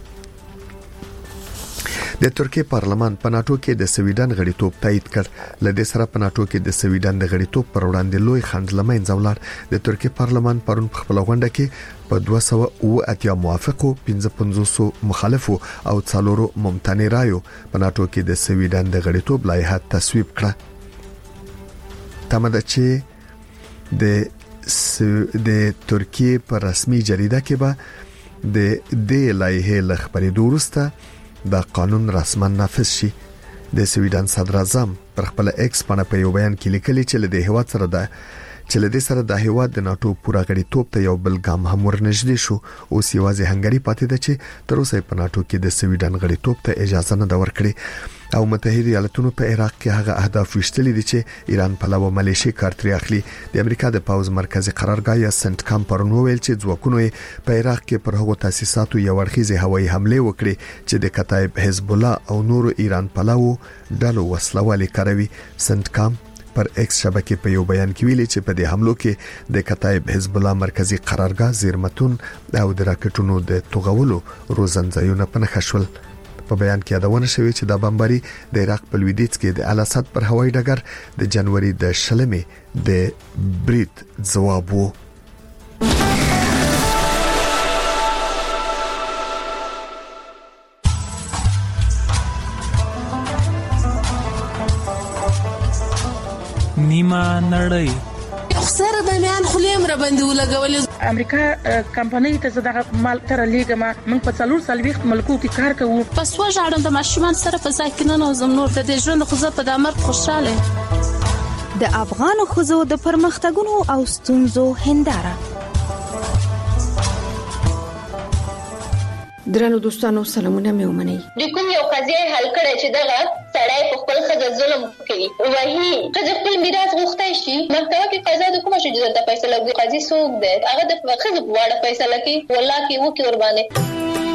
S1: د ترکیه پارلمان په ناتو کې د سویډن غړیتوب تایید کړ. لدې سره په ناتو کې د سویډن د غړیتوب پر وړاندې لوی خنډ لمنځه ولاړ. د ترکیه پارلمان پرون په خپل غونډه کې په دوه سوه اوه اتیا موافقو پنځه پنځوس مخالفو او څلورو ممتنع رایو په ناتو کې د سویډن د غړیتوب لایحه تصویب کړه. تمه ده چې د د ترکیه په رسمي جریده کې به د دې لایحه لخبرې وروسته دا قانون رسما نافذ شي. د سویډن صدر اعظم پر خپل ایکس باندې په یو بیان کې لیکلي چې له دې هیواد سره ده چې له دې سره د هیواد د ناتو پوره غړیتوب ته یو بل ګام هم ورنږدې شو. اوس یوازې هنګری پاتې ده چې تر اوسه په ناتو کې د سویډن غړیتوب ته اجازه نه ده ورکړې او متحده ایالاتونو په عراق کې هغه اهداف وشتلي دي چې ایران په لور ملیشي کارتري اخلي. د امریکا د پاوز مرکزی قرارګاه یا سنت کام پرون ویل چې ځواکونو په عراق کې پر هغو تاسیساتو یو ورخیزه هوایي حمله وکړي چې د کتایب حزب الله او نور ایران په لور ډلو وسلوالي کوي. سنت کام پر ایکس شبکې په یو بیان کې ویلي چې په دې حملو کې د کتایب حزب الله مرکزی قرارګاه زیرمتون او د راکټونو د توغولو روزنځایونه په نښه شول. په بیان کې یادونه شوې چې د بمباري د عراق په لویدیځ کې د الاسد پر هوایي ډګر د جنوري د شلمې د بریټ ځواب وو.
S16: نیمه نړۍ
S5: سره د میان خلیم را باندې ولګولې.
S22: امریکا کمپنۍ ته زداغه مال تر لیګما موږ په څلور سلويخت ملکو کې کار کوو.
S5: پس وژاړم د ماشومان سره په ځای کې نه نوزم نور د ژوند خو زه په دمر خوشاله.
S18: د افغان خزو د پرمختګونو او ستونزو هنداره.
S23: درنو دوستانو سلامونه مې ومنئ.
S24: د کوم یو قضیه حل کړي چې دغه سړی په خپل خزه ظلم کوي وایي چې خپل میراث غوښتای شي محکمه کې قضا د کومه شي د فیصله کوي قاضي څوک دی هغه د خزه په وړه فیصله کوي والله کې وو کې ور باندې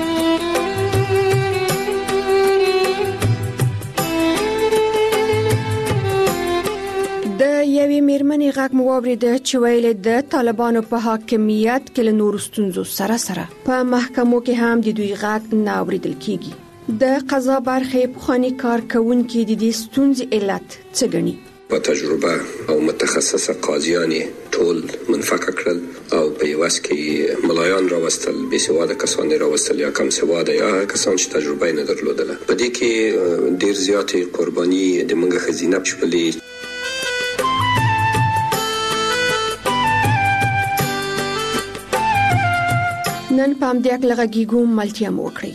S23: د یوې میرمنې غږ مو واورېد چې ویلې د طالبانو په حاکمیت کې له نورو ستونزو سره سره په محکمو کې هم د دوی غږ نه اورېدل کیږي. د قضا برخې پخوانی کارکونکو د دې ستونزې علت څه ګڼي؟
S2: په تجربه او متخصصه قاضیان ټول منفک کړل او په یوس کې ملایان راوستل، بېسواده کسان راوستل یا کم سواده یا کسان چې تجربه نه درلودله. په دې کې ډیر زیاتې قرباني د منګه خزینه شپلې.
S23: نن پام دې اکلغه گیګو ملتیا مو وکړي.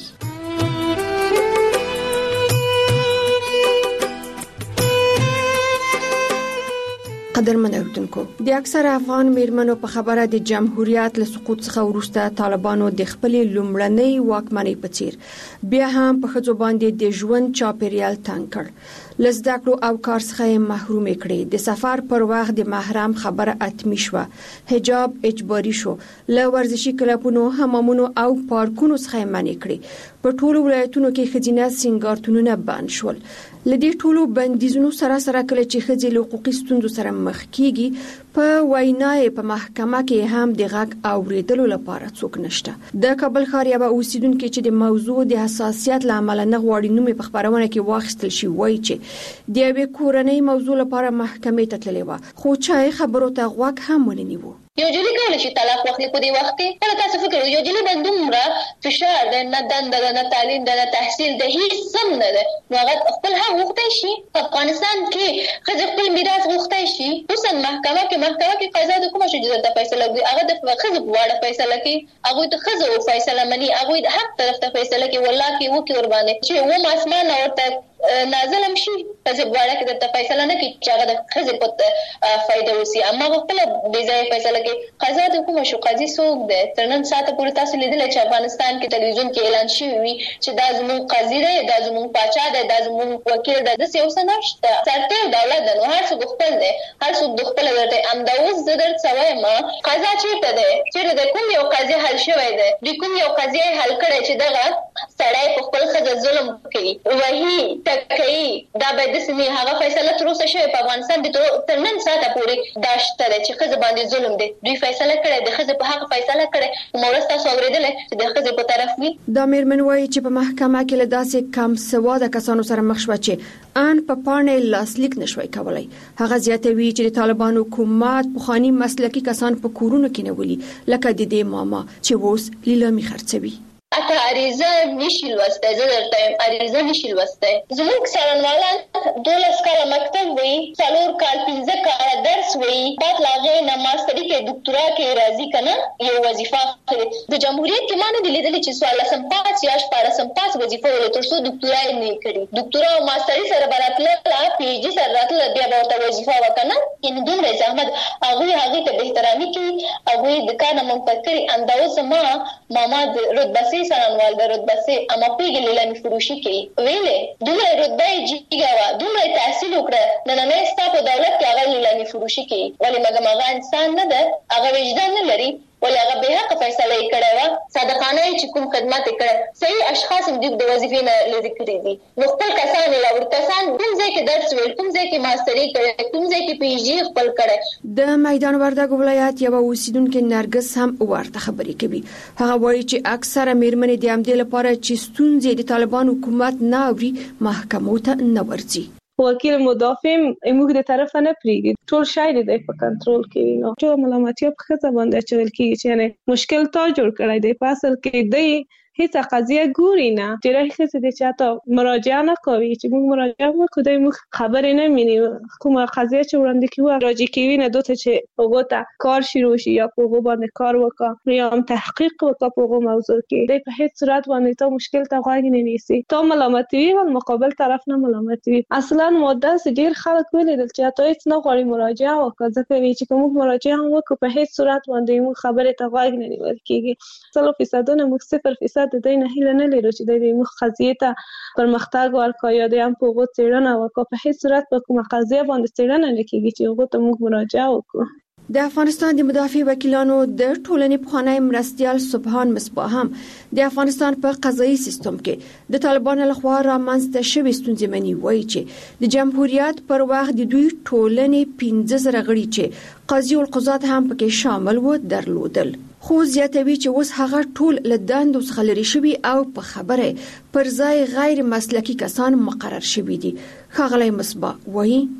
S23: قدرمن اوریدونکو، د اکثر افغان میرمنو په خبره د جمهوریت له سقوط څخه وروسته طالبانو د خپل لومړنۍ واکمنۍ په څیر بیا هم په ښځو باندې د ژوند چاپیریال تنګ کړ، لزدکړو او کار څخه محروم کړي، د سفر پر وخت د محرم خبره اتمی شو، حجاب اجباري شو، له ورزشي کلبونو، حمامونو او پارکونو څخه منع کړي. په ټولو ولایتونو کې ښځینه سینګارتونونه بند شول. لدې ټولو بندیزونو سره سره کله چې ښځې له حقوقي ستونزو سره مخ کیږي، په وینای په محکمه کې هم د غږ اوریدلو لپاره څوک نشته. د کابل ښار یو اوسیدونکو چې د موضوع د حساسیت لامل نه غواړي نوم په خبرونه کې واخیستل شي، وایي چې د یوې کورنۍ موضوع لپاره محکمې ته تللی و، خو چا خبرو ته غوږ هم ونه نیو.
S24: یو جلی کولای شي طلاق واخلي په دې وخت کې. کله تاسو فکر وکړئ یو جلی باندې عمره فشار د نه دند د نه تعلیم د نه تحصیل د هیڅ سم نه ده، نو هغه خپل حق غوښتای شي. په افغانستان کې خځې خپل میراث غوښتای شي، اوس محکمه کې محکمه کې قضا د کومه شي د فیصله کوي، هغه د خځې په اړه فیصله کوي، هغه د خځې فیصله مني، هغه د حق طرف ته فیصله کوي. والله کې وکي ور باندې چې و اسمان اورته نازلم شي په ځوړه کې د فیصله نه کوي چې هغه د خځې په فائدہ وسی، اما خپل بې ځای فیصله کوي. قضا د کومه شو قاضي څوک دی؟ تر نن ساعته پورې تاسو لیدل چې افغانستان کې تلویزیون کې اعلان شوی وي چې دا زموږ قاضي دی، دا زموږ پاچا دی، دا زموږ وکیل دی. د سیاست نشته، سرتیر دولت دی، نو هر څوک خپل دی، هر څوک د خپل ورته امداوز د در څوي ما قضا چیرته دی؟ چیرته د کوم یو قاضي حل شوی دی؟ د کوم یو قاضي حل کړی چې دغه سړی په خپل خځه ظلم کوي، وਹੀ تکي دا به د سمي هغه فیصله تر اوسه شوی په افغانستان کې تر نن ساعته پورې داشته چې خځه باندې ظلم دی. دوی فیصله کړي، د خځې په حق فیصله کړي، مورسته اوریدل چې د خځې په طرف وي.
S23: دا میرمن وایي چې په محکمه کې له داسې کم سواده کسانو سره مخ شو چې ان په پاڼې لاسلیک نشوي کولای. هغه زیاتوي چې د طالبانو حکومت بخاني مسلکي کسان په کورونو کې نیولي، لکه د دې ماما چې اوس لیلامي خرڅوي.
S24: اته عریضه نشي لوسته، زه درته عریضه نشي لوسته. زموږ څارنوالان دولس کاله مکتب وي، څلور کال پنځه کاله درس وي، بعد لاغې نه ماستري کې ډاکټرا کې راځي کنه یو وظیفه اخلي. د جمهوریت کې مانه دي لیدل چې سوال سم پاس یا شپږ پاس وظیفه ولې تر څو ډاکټرا یې نه کړي. ډاکټرا او ماستري سره براتله لا پی ایچ ډي سره راتله بیا به ورته وظیفه وکنه. ان دومره زحمت هغه هغه ته به احترامي کوي، هغه د کار نه منفکر انداز ما ماما د رتبه سرانوال د رتبه سي اما پیګ لیلامي فروشي کوي. ویلې دومره رتبه جیګا وا دومره تحصیل وکړه نه نه ستا په دولت کې هغه لیلامي فروشي کوي، ولې مګم هغه انسان نه ده، هغه وجدان نه لري، ولې هغه به حق فیصله یې کړې و. صادقانه چې کوم خدمات یې کړ، صحیح اشخاص هم د وظیفې نه لري کړی دي، نو خپل کسان لا ورته کسان کوم ځای کې درس ویل، کوم ځای کې ماستري کړې، کوم ځای کې پی ایچ ډي خپل کړې.
S23: د میدان وردګ ولایت یو اوسیدونکو نرګس هم ورته خبرې کوي. هغه وایي چې اکثره میرمنې د امدې لپاره چې ستونزې د طالبان حکومت نه اوري محکمو ته نه ورځي.
S7: وکیل مدافع موږ د طرف نه پریږدي، ټول شاید دی په کنټرول کې وي، نو ټول ملامتي په خځه باندې اچول کیږي چې یعنی مشکل تا جوړ کړی دی. په اصل کې دی هیڅ قضیه ګوري نه، ډېر ښځې د چاته مراجعه نه کوي چې موږ مراجعه وکړو، دوی موږ خبرې نه مینی کومه قضیه چې وړاندې کیږي راځي کوي نه دوته چې هغه ته کار شروع شي یا په هغه باندې کار وکړي یا هم تحقیق وکړي په هغه موضوع کې. دوی په هیڅ صورت باندې ته مشکل ته غوږ نه نیسي، ته ملامتي وي او مقابل طرف نه ملامتي وي. اصلا ماده ډېر خلک ولیدل چې ته هیڅ نه غواړي مراجعه وکړي، ځکه چې کوم مراجعه وکړي په هیڅ صورت باندې موږ خبره ته غوږ نه نیول کیږي. صفر فیصد نه موږ صفر فیصد د دې نه هیله نه لرو چې د دې قضیې ته پرمختګ ورکړو یا د هم په هغو څېړنه وکړو. په هیڅ صورت په کومه قضیه باندې څېړنه نه کېږي چې هغو ته موږ مراجعه وکړو.
S23: د افغانستان د مدافع وکیلانو د ټولنې پخوانی مرستیال سبحان مصباح هم د افغانستان په قضایي سیستم کې د طالبانو لخوا رامنځته شوې ستونزې مني. وایي چې د جمهوریت پر وخت د دوی ټولنې پنځه زره غړي چې قاضي القضات هم پکې شامل و درلودل، خو زیاتوي چې اوس هغه ټول له دندو څخه لرې شوي او په خبره پر ځای غیر مسلکي کسان مقرر شوي دي. ښاغلی مصباح وایي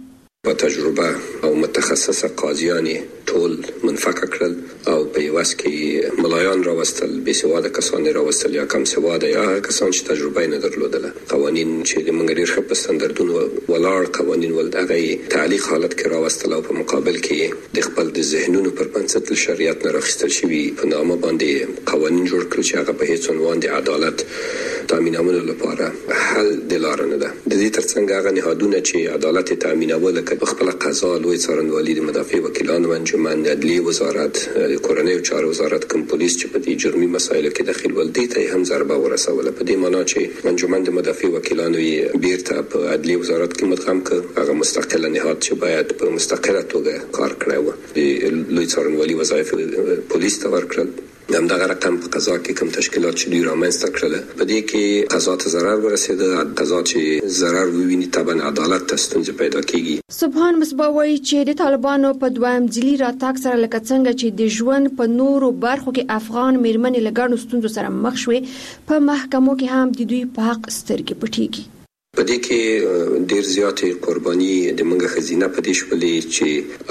S2: په تجربه او متخصصه قاضیان ټول منفک کړل او په یوس کې ملایان راوستل، بېسواده کسان راوستل یا کم سواده یا کسان چې تجربه نه درلودله. قوانین چې د موږ ډېر ښه په ستاندردونو ولاړ قوانین ول دغه تعلیق حالت کې راوستل او په مقابل کې د خپل د ذهنونو پر بنسټ شریعت نه راخستل شوی په نامه باندې قوانین جوړ کړل چې هغه په هیڅ عنوان د عدالت تامینولو لپاره حل د لار نه ده. د دې ترڅنګ هغه نهادونه چې عدالت تامینول کړي خپل قضا لوی څارنوالي د مدافع وکیلانو انجمن د عدلیه وزارت د کورنیو چارو وزارت کوم پولیس چې په دې جرمي مسایلو کې دخیل ول دي ته هم ضربه ورسوله. په دې معنی چې انجمن د مدافع وکیلانو یې بیرته په عدلیه وزارت کې مدغم کړ، هغه مستقله نهاد چې باید په مستقله توګه کار کړی و د لوی څارنوالي وظایف پولیس ته ورکړل. هم دغه رقم په قضا کې کوم تشکیلات چې دوی رامنځته کړل په دې کې قضا ته ضرر ورسېده، قضا چې ضرر وویني طبعا عدالت ته ستونزې پیدا کیږي.
S23: سبحان مصباح وایي چې د طالبانو په دویم ځلي راتګ سره لکه څنګه چې د ژوند په نورو برخو کې افغان میرمنې له ګڼو ستونزو سره مخ شوې، په محکمو کې هم د دوی په حق سترګې پټېږي.
S2: په دې کې ډېر زیاتې قرباني د منګه خزینه په دې شولې چې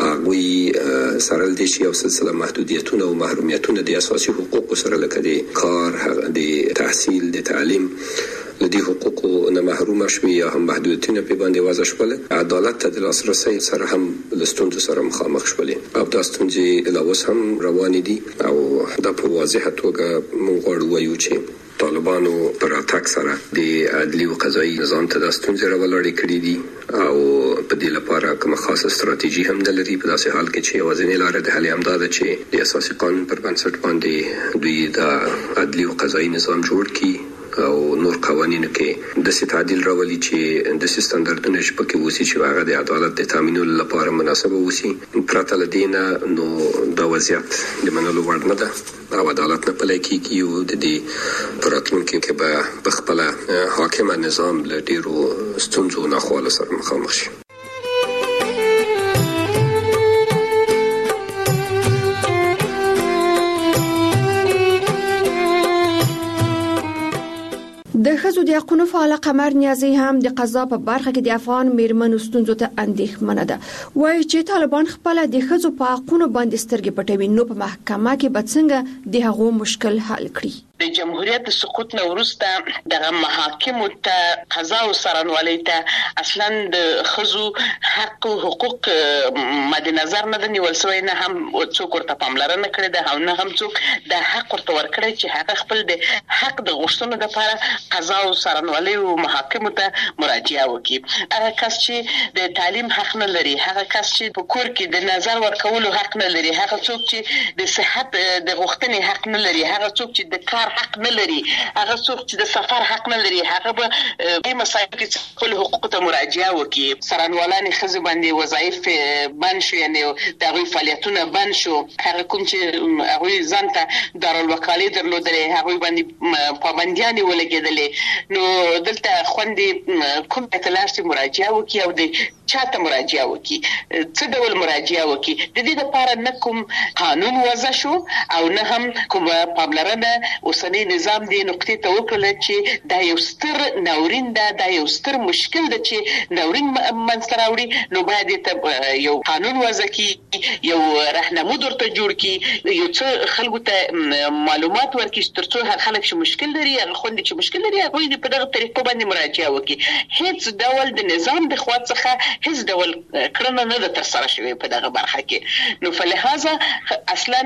S2: هغه سره د شي او سلسله محدودیتونه او محرومیتونه د اساسي حقوقو سره لکه د کار، د تحصیل، د تعلیم لدی حقوقو نه محروم شوي یا هم محدودیتونه په باندې وضع شول. عدالت ته د لاسرسي سره هم لستونځو سره مخامخ شول او دا ستونزې لا اوس هم روان دي او دا په واضحه توګه موږ غواړو وایو چې طالبانو پر اتاک سره د عدلی او قضایي نظام ته د ستونزې راولړې کړې دي او په دې لپاره کومه خاصه ستراتیژي هم نه لري. په داسې حال کې چې یوازینۍ لاره د حل همدا ده چې د اساسي قانون پر بنسټ باندې دوی د عدلی او قضایي نظام جوړ کړي او نور قوانینو کې د سي تعدیل راولي چې د ستاندردونو چې پکې وسی چې هغه د عدالت د تامینولو لپاره مناسبه وسی. پرته لدينا نو د وضعیت د منلو وړ نه ده او عدالت نه پلی کیږي او د دې پراتلونکو کې به په خپل حاکمه نظام له ډیرو ستونزو نه خلاص سره مخامخ شي.
S23: د ښځو د حقوقو فعال قمر نیازي هم د قضا په برخه کې د افغان میرمنو ستونزو ته اندېښمنه ده. وایي چې طالبان خپل د ښځو په حقوقو باندې سترګې پټوي، نو په محکمه کې به څنګه د هغو مشکل حل کړي.
S8: د جمهوریت سقوط نه وروسته د محاکمو ته قضا او څارنوالۍ ته اصلا د ښځو حق او حقوق مد نظر نه نیول شوی، نه هم څوک ورته پاملرنه کړې ده او نه هم څوک د حق ورته ورکړي چې هغه خپل د حق د غوښتنو لپاره قضا او څارنوالۍ او محاکمو ته مراجعه وکړي. هغه کس چې د تعلیم حق نه لري، هغه کس چې په کور کې د نظر ورکولو حق نه لري، هغه څوک چې د صحت د غوښتنې حق نه لري، هغه څوک چې د کار حق نه لري، هغه څوک چې د سفر حق نه لري، هغه به په مسایل کې خپل حقوق ته مراجعه وکړي. څارنوالان ښځو باندې وظایف بند شو، یعنی د هغوی فعالیتونه بند شو. هغه کوم چې هغوی ځان ته دارالوکالۍ درلودلې هغوی باندې پابندیانې ولګېدلې. نو دلته خوندې کوم ته لاړ شي مراجعه وکړي او د چاته مراجعه وکړي، څه ډول مراجعه وکړي. د دې لپاره نه کوم قانون وضع شو او نه هم کوم پاملرنه اوسنی نظام دی نقطې ته وکړل چې دا یو ستر ناورین ده، دا یو ستر مشکل ده چې ناورین منځته راوړي. نو باید ته یو قانون وضع کړي، یو راهنمود ورته جوړ کړي، یو څه خلکو ته معلومات ورکړي ترڅو هغه خلک چې مشکل لري، هغه خوندې چې مشکل لري، هغه په دغه طریقو باندې مراجعه وکړي. هیڅ ډول د نظام د خوا څخه هیڅ ډول کړنه نه ده ترسره شوې په دغه برخه کې. نو فلهذا اصلا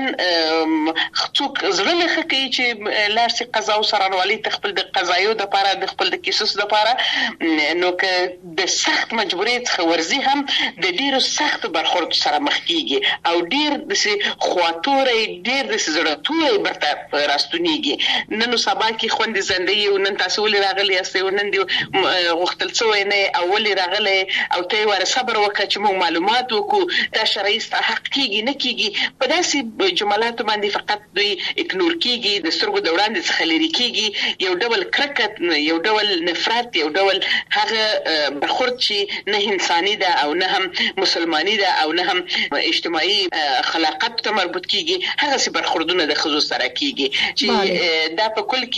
S8: څوک زړه نه ښه کوي چې لاړ شي قضا او څارنوالۍ ته خپل د قضایو دپاره د خپل د کیسس دپاره. نو که د سخت مجبورۍ څخه ورځي هم د ډېرو سختو برخوردو سره مخ کېږي او ډېر داسې خواتوری، ډېر داسې زړهتوری برته راستونېږي. نن سبا کې خوندې زنده یې او نن تاسو ولې راغلی یاستئ او نن دې غوښتل شوی نه او ولې راغلی او ته یې واره صبر وکړه چې موږ معلومات وکړو، دا شرعي ستا حق کېږي نه کېږي. په داسې جملاتو باندې فقط دوی اګنور کېږي، د سترګو د وړاندې څخه لري کیږي یو ډول کرکټ یو ډول نفرت یو ډول هغه برخورد چې نه انساني ده او نه هم مسلماني ده او نه هم اجتماعي خلاقت ته مربوط کیږي هغه څه برخوردونه د خزو سره کیږي چې دا په کل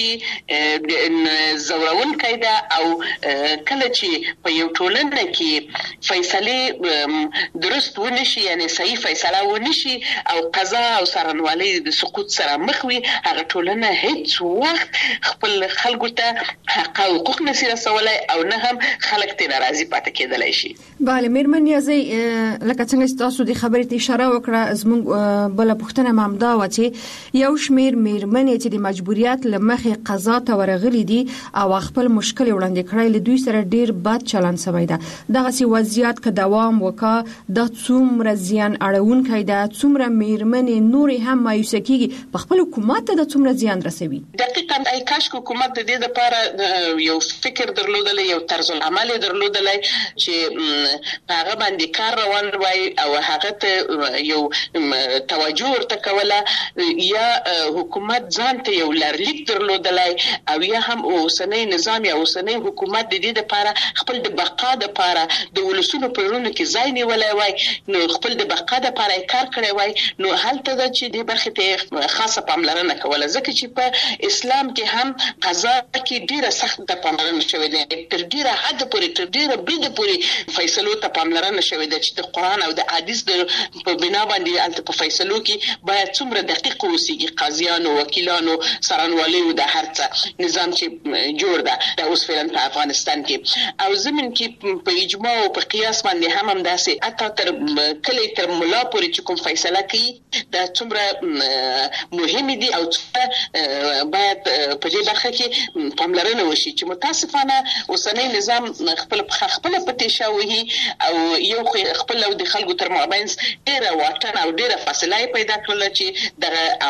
S8: کې زورون کیده او کله چې په یو ټولنه کې فیصله درست ونشي یعنی صحیح فیصله ونشي او قضا او سرنوالي د سقوط سره مخ وي هغه ټولنه هیڅ وخت خپل خلکو ته حق او حقوق نشي رسولای او نه هم خلک ته ناراضي پاتې کېدلای شي.
S23: bale میرمن یازي لکه څنګه تاسو د خبرې ته اشاره وکړه زموږ بل پښتنه مامدا و چې یو شمیر میرمنې چې د مجبوریت لمخې قضا ته ورغلي دي او خپل مشکل وړاندې کړی له دوی سره ډیر بد چلند شوی ده دغه سی وضعیت که دوام وکړي د څومره زیان اړونکی ده څومره میرمنې نور هم مایوسه کیږي په خپل حکومت ته د څومره زیان رسوي.
S8: دقیقاً ای کاش حکومت د دې لپاره یو فکر درلودل یو طرز العمل درلودل چې هغه باندې کار روان وای او هغه ته یو توجه ورته کوله یا حکومت ځان ته یو لارلیک درلودلای او یا هم اوسنۍ نظام یا اوسنۍ حکومت د دې لپاره خپل د بقا لپاره د ولسونو په ورونو کې ځای نیولای وای نو خپل د بقا لپاره کار کړی وای نو هلته د چې د برخه ته خاصه پاملرنه کوله ځکه چې په اسلام کې هم قضا کې ډیره سخت د پاملرنه شوې ده تر ډیره حد پورې تر ډیره بده پورې فیصلو ته پاملرنه شوې ده چې د قران او د حدیث په بنا باندې الته په فیصلو کې باید څومره دقیق اوسېږي قاضیانو وکیلانو سرانوالیو د هرڅه نظام چې جوړ ده د اوس فعلا په افغانستان کې او زمين کې په اجماع او په قیاس باندې هم هم داسې اته تر کله تر ملا پورې چې کوم فیصله کوي دا څومره مهم دي او باید په دې برخه کې پاملرنه وشي چې متاسفانه اوسنۍ نظام خپل خپل پټې شوی او یو خپل او د خلکو تر مابین ډیره واټن او ډیره فاصله پیدا کړل چې د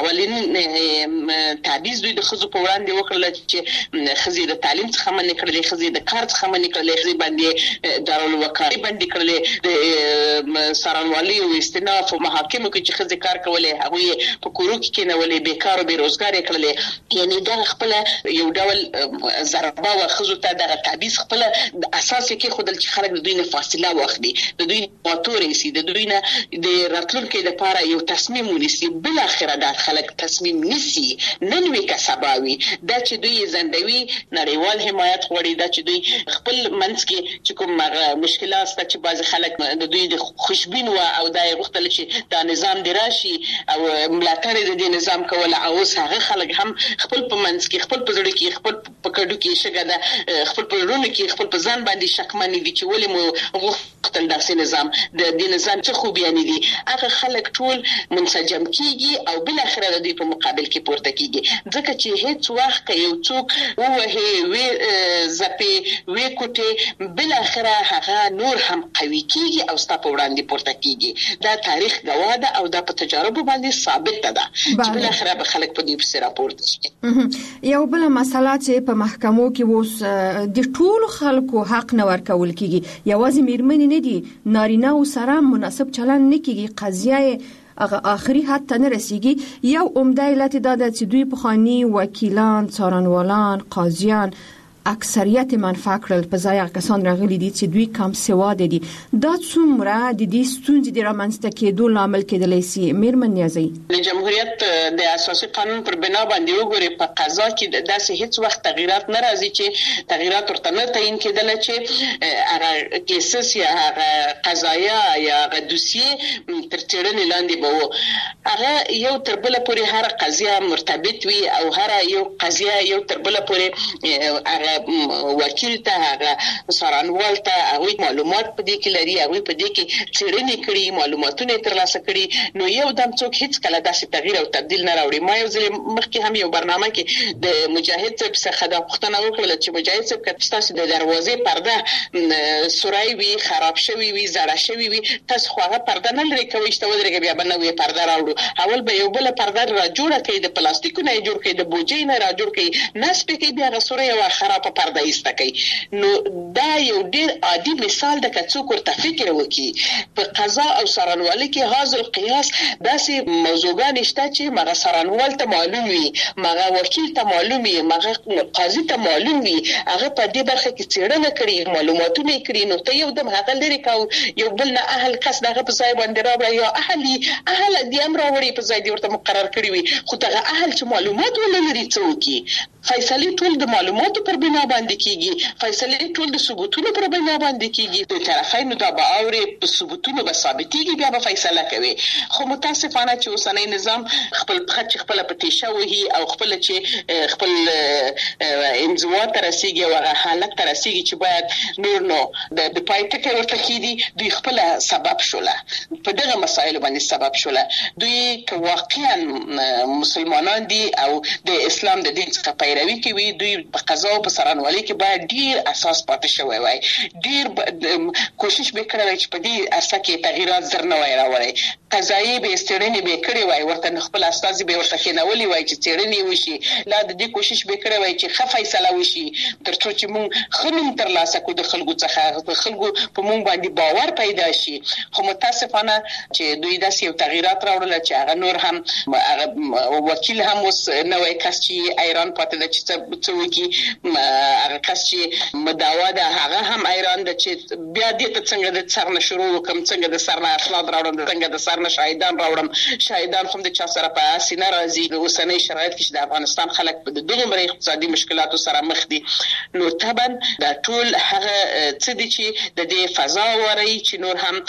S8: اولین تعبیز دوی د خزو په وړاندې وکړل چې خزي د تعلیم څخه منې کړلې خزي د کار څخه منې کړلې خزي باندې دارالوکالۍ باندې کړلې د سرانوالي او استیناف او محاکمو کې چې خزي کار کولې هغه په کورو کې کېنولې بیکار او بیروزګار کړلې یعنی دا خپل یو ډول ضربه او خزو ته د تعبیز خپل اساس کې خودل چې خلک د دوی نه فاصله واخلي د دوی موتورې سي د دوی نه د راتلونکو لپاره یو تصمیم ونیسي بل اخره د خلک تصمیم نسی نن وی کا سباوي دا چې دوی زندوي نړیوال حمایت غوړي دا چې دوی خپل منځ کې چې کوم مشکلات ست چې بعض خلک د دوی د خوشبین و او دا غوښتل چې دا نظام دراشي او ملاتړ د دې نظام کول او هغه خلک هم خپل په منځ کې خپل په ځړ کې خپل په کډو کې شګه ده خپل په ورونو کې خپل په ځان باندې شکمن دي چې ولې مو غوښتل داسې نظام د دې نظام څه خوبیان دي هغه خلک ټول منسجم کیږي او بل اخره د دې په مقابل کې پورته کیږي ځکه چې هیڅ وخت یو څوک وه وی زپی وی کوټه بل اخره هغه نور هم قوي کیږي او ستاسو وړاندې پورته کیږي دا تاریخ گواه ده او دا په تجارب باندې ثابت ده چې بل اخره به خلک په دې په راپورته شي.
S23: یو بل مسله چې په محکمو کې اوس د ټولو خلکو حق نه ورکول کیږي یوازې میرمنې نه دي نارینه او سره مناسب چلند نه کیږي قضیه اغه آخري حد ته نه رسیږي یو عمده علت دا ده چې دوی په خاني وکیلان څارنوالان قاضیان اکثریت منفعه کړل په ځای کسان راغلي دي چې دوی کم سواد دي دا څومره د دې ستونزې د رامنځته کېدو لامل کېدلی شي. میرمن نیازي
S8: د جمهوریت د اساسي قانون پر بنا باندې وګوري په قضا کې داسې هیڅ وخت تغیرات نه راځي چې تغیرات ورته نه تعین کېدل چې هغه کیسس یا هغه قضایا یا هغه دوسیه تر څېړنې لاندې به وو هغه یو تر بله پورې هر قضیه مرتبط وي او هر یو قضیه یو تر بله پورې هغه وکیل ته هغه سرانوال ته هغه معلومات په دې کې لري هغه په دې کې څېړنې کړي معلوماتونه ترلاسه کړي نو یو دم څوک هیڅ کله داسې تغییر او تبديل نه راوړي. ما یو ځل مخکې هم یو برنامه کې د مجاهد صاحب څخه د پښتنه وکړل چې مجاهد صاحب کله تاسو د دروازې پرده سورای وی خراب شوی وی زړه شوی وی تاسو خو هغه پرده نه لري کوي چې ودرګي بیا بنوي پرده راوړو اول به یو بل پرده را جوړه کړي د پلاستیکو نه جوړ کړي د بوجي نه را جوړ کړي نس په کې بیا سورای او خراب په پرده ایسته کوي. نو دا یو ډیر عادي مثال د کڅوک ورته فکر وکړي په قضا او سرانوالي کې حاصل قیاس داسې موضوعګان شته چې مغه سرانوال ته معلوم وي، مغه وکیل ته معلوم وي، مغه قاضي ته معلوم وي، هغه په دې برخه کې څېړنه کړي، معلوماتونه کړي، نو ته یو دم هغه لري کاو یو بل نه اهل کس دغه په ځای باندې راوړي یا اهلي اهل دې امر راوړي په ځای دې ورته مقرر کړی وي، خو دغه اهل چې معلومات ولري څوک فیصله ټول د معلوماتو پر بنا باندې کیږي، فیصله ټول د ثبوتونو پر بنا باندې کیږي، د طرفینو د باوري په ثبوتونو به ثابتيږي بیا به فیصله کوي. خو متاسفانه چې اوسنۍ نظام خپل خچ خپل پټیشه وهي او خپل چې خپل انزوا تر رسیدي او حالت تر رسیدي چې باید نور نو د پایټکه ورته کیدي دوی خپل سبب شوله په دغه مسایل باندې سبب شوله. دوی که واقعا مسلمانان دي او د اسلام د دین څخه پیروي کوي دوی په قضا او په سرانوالي کې باید ډیر اساس پاتې شوی وای، ډیر کوشش وکړي چې په دې اساس کې تغیرات زر نه وای راوړي. قضایي به ستړنی به کړی وای، ورته خپل استاد به ورته خنولي وای چې ستړنی وشي، لا د دې کوشش وکړي وای چې ښه فیصله وشي ترڅو چې مونږ خنوم تر لاسه کو د خلکو څخه د خلکو په مونږ باندې باور پیدا شي. خو متاسفانه چې دوی داسې یو تغیرات راوړل چې هغه نور هم وکیل هم اوس نوې کس چې ایران پاتې د چې څوکي هغه کس چې مدعوا ده هغه هم ایران د چې بیا دې ته څنګه د څرنه شروع وکم، څنګه د سرنه اسناد راوړم، څنګه د سرنه شاهدان راوړم. شاهدان هم د چا سره په اسینه راځي د اوسنۍ شرایط کې چې د افغانستان خلک په دغه مری اقتصادي مشکلاتو سره مخ دي. نو طبعا دا ټول هغه څه دي چې د دې فضا وري چې نور هم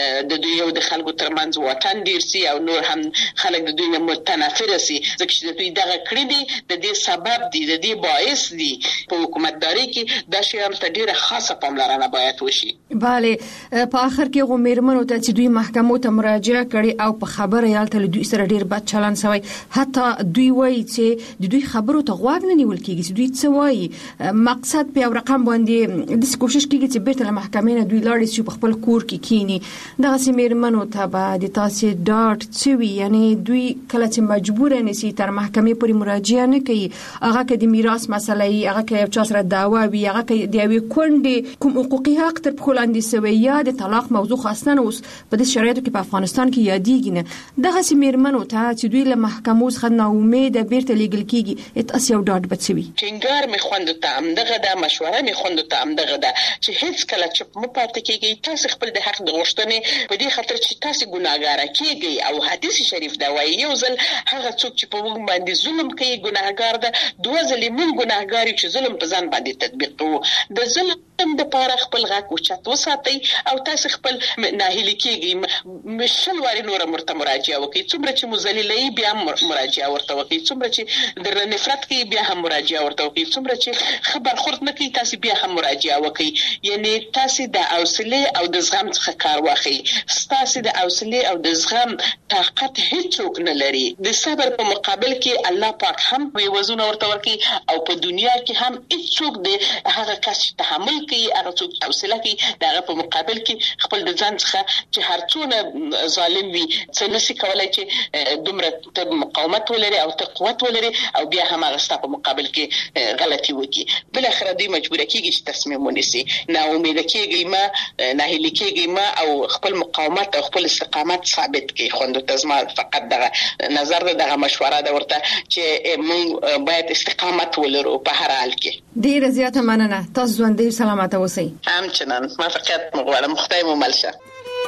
S8: د دوی او د خلکو ترمنځ وطن ډیر سي او نور هم خلک د دوی نه متنافر سي، ځکه چې دوی دغه کړی دي د دې سبب دي د دې باعث دي په حکومتداري کې د شیان ته ډیره خاصه پاملرنه باید وشي.
S23: bale په اخر کې غومرمنو ته چې دوی محکمو ته مراجعه کړي او په خبره یالته دوی سره ډیر بد چلن شوی، حتی دوی وایي چې د دوی خبرو ته غوږ نه نیول کیږي چې دوی څه وایي، مقصد په رقم باندې د کوشش کیږي چې بیرته له محکمې نه دوی لاړ شي په خپل کور کې کینی. دغه سیمرمنو ته به د تاسو ډاټ چوي، یعنی دوی کله چې مجبور نه سي تر محکمې پورې مراجعه نه کوي، هغه کې د میراث مسله ای، هغه کې چا سره دعوا وي، هغه کې د یوې کونډې کوم حقوقي حق تر خلاندې سوی یا د طلاق موضوع خاصه اوس په دې شرایطو کې په افغانستان کې یادېږي نه. دغه سیمرمنو ته چې دوی له محکمو څخه نا امید بیرته لیږل کیږي، تاسو یو ډاټ بچوي.
S8: ټینګار می خوند ته هم دغه د مشوره می خوند ته هم دغه د چې هیڅ کله چې مو پاتې کیږي تاسو خپل د حق د غوښتنې په دې خاطر چې تاسو ګناهګار کیږي او حدیث شریف دا وایي یو ځل هغه څوک چې په موږ باندې ظلم کوي ګناهګار ده، دوه ځلې موږ ګناهګار چې ظلم په ځان باندې تطبیق کوو. د ظلم د پاره خپل غاک وچت وساتئ او تاسو خپل ناهیلی کیږي مشل واري نور مرته مراجعه وکړي، څومره چې مذلیلې بیا مراجعه ورته وکړي، څومره چې د نفرت کې بیا هم مراجعه ورته وکړي، څومره چې خبر خورد نه کوي تاسو بیا هم مراجعه وکړي. یعنی تاسو د حوصله او د زغم څخه کار واخلئ. تاسو د حوصله او د زغم طاقت هیڅوک نه لري. د صبر په مقابل کې الله پاک هم وی وزن ورته ورکړي او په دنیا کې هم هیڅوک د هغه کس تحمل کوي هغه څوک حوصله کوي دغه په مقابل کې خپل د ځان څخه چې هرڅونه ظالم وي څه نشي کولای چې دومره ته مقاومت ولري او ته قوت ولري او بیا هم هغه ستاسو په مقابل کې غلطي وکړي. بل اخر دوی مجبور کیږي چې تصمیم ونیسي، نا امید کیږي ما نه هلي کیږي ما او خپل مقاومت او خپل استقامت ثابت کړي. خوند تزما فقط دغه نظر دغه مشوره ده ورته چې موږ باید استقامت ولرو په هر حال کې.
S23: ډیره زیاته مننه، تاسو ژوندۍ سلامت اوسئ.
S8: همچنان ما فقط مغواړم خدای مو مل شه.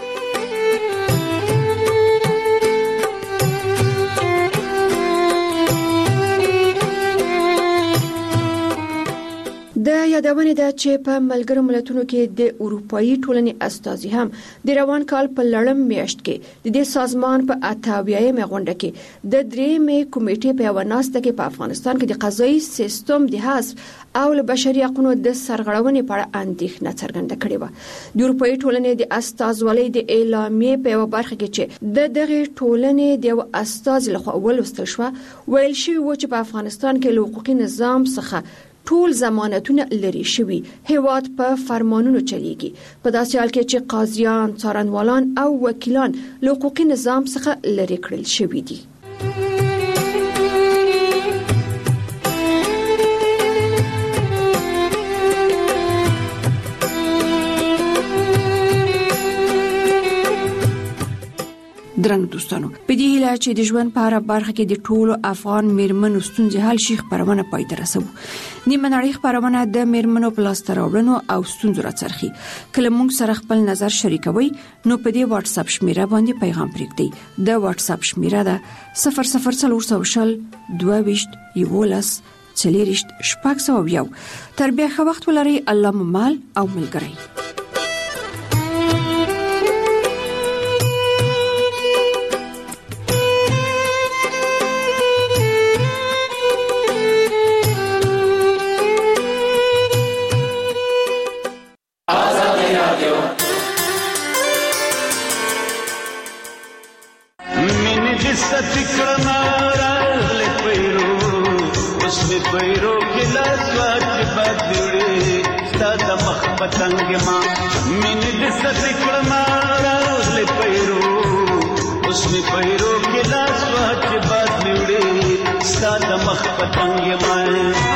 S23: د یادونه ده چې په ملګرو ملتونو کې د اروپאי ټولنې استازي هم د روان کال په لړم میاشت کې د دې سازمان په اتاویایمه غونډه کې د درېمې کمیټې په وناسته کې په افغانستان کې د قضایي سیستم د حذف او له بشري حقوقو د سرغړونې په اړه اندېښنه څرګنده کړې و. د اروپאי ټولنې د استازولۍ د اعلامیې په برخه کې چې د دغه ټولنې د استاز لخوا ولوستل شو ویل شوی و چې په افغانستان کې له حقوقي نظام څخه ټول ضمانتونه لري شوی، هیواد په فرمانونو چلیږي، په داسې حال کې چې قاضیان، څارنوالان او وکیلان له حقوقي نظام څخه لري کړل شوی دي. درنو دوستانو په دې هیله چې د ژوند په اړه برخه کې د ټولو افغان میرمنو ستونزې حل شي خبرونه پای ته رسوو. نیمه نړۍ خبرونه د میرمنو په لاس راوړنو او ستونزو راڅرخي. کله موږ سره خپل نظر شریکوي نو په دې واتس اپ شمیره باندې پیغام پرېږدئ. د واتس اپ شمیره ده صفر صفر څلور سوه شل دوه ویشت یولس څلېرشت شپږ سوه یو. تر بیا ښه وخت ولرئ. الله مو مال او ملګری.
S9: पतंग माँ मैंने दिस सिकड़ मारा ले पैरो उसमें पैरो के लास्वाच बात निवड़े सादा मख पतंग माँ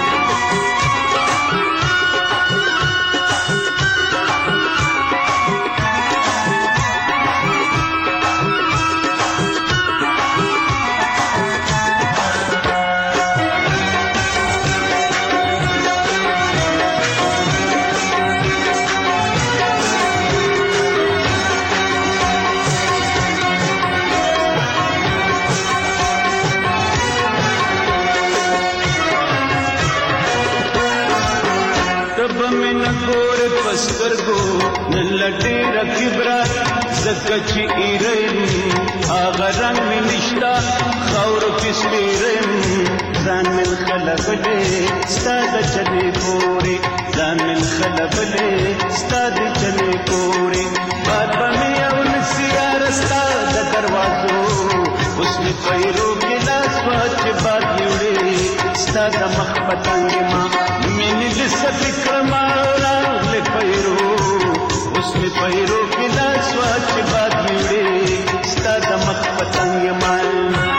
S9: लटेरा किबरा जकची इरन आगा रंग में निश्ता खौर किस्मेरन जान में खलबले स्ताद चले कोरे जान में खलबले स्ताद चले कोरे बाबा में अवन सिया रास्ता दरवाजो उसमें पैरों के लास्वाच बात उड़े स्ताद मख पतंग माँ मैंने जिस फिक्र मारा ले पैरो उसमें पैरों के लास्वाच बात जुड़े स्ताद मख पतंग माल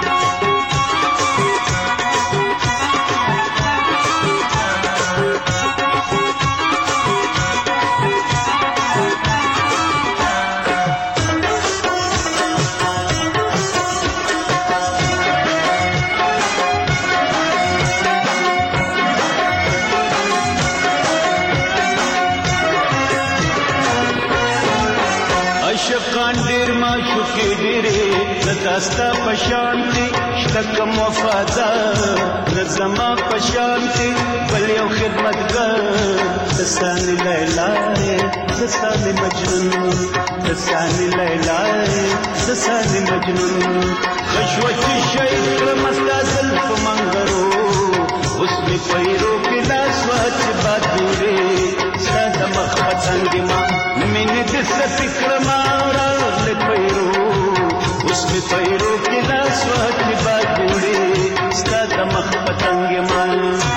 S9: दस्ता पशांति शतकम वफादार नज़मा पशांति बलियो खिदमतगार दस्तानी लैलाए दस्तानी मजनून दस्तानी लैलाए दस्तानी मजनून खशवची शैक मस्ता ज़ुल्फ़ मंगरो उसमें पैरों के लास्वाच बात जुड़े सादा मख पतंग माँ मैंने दिस फिक्र मारा ले पैरो उसमें पैरों के लास्वाच बात जुड़े स्ताद मख पतंग माँ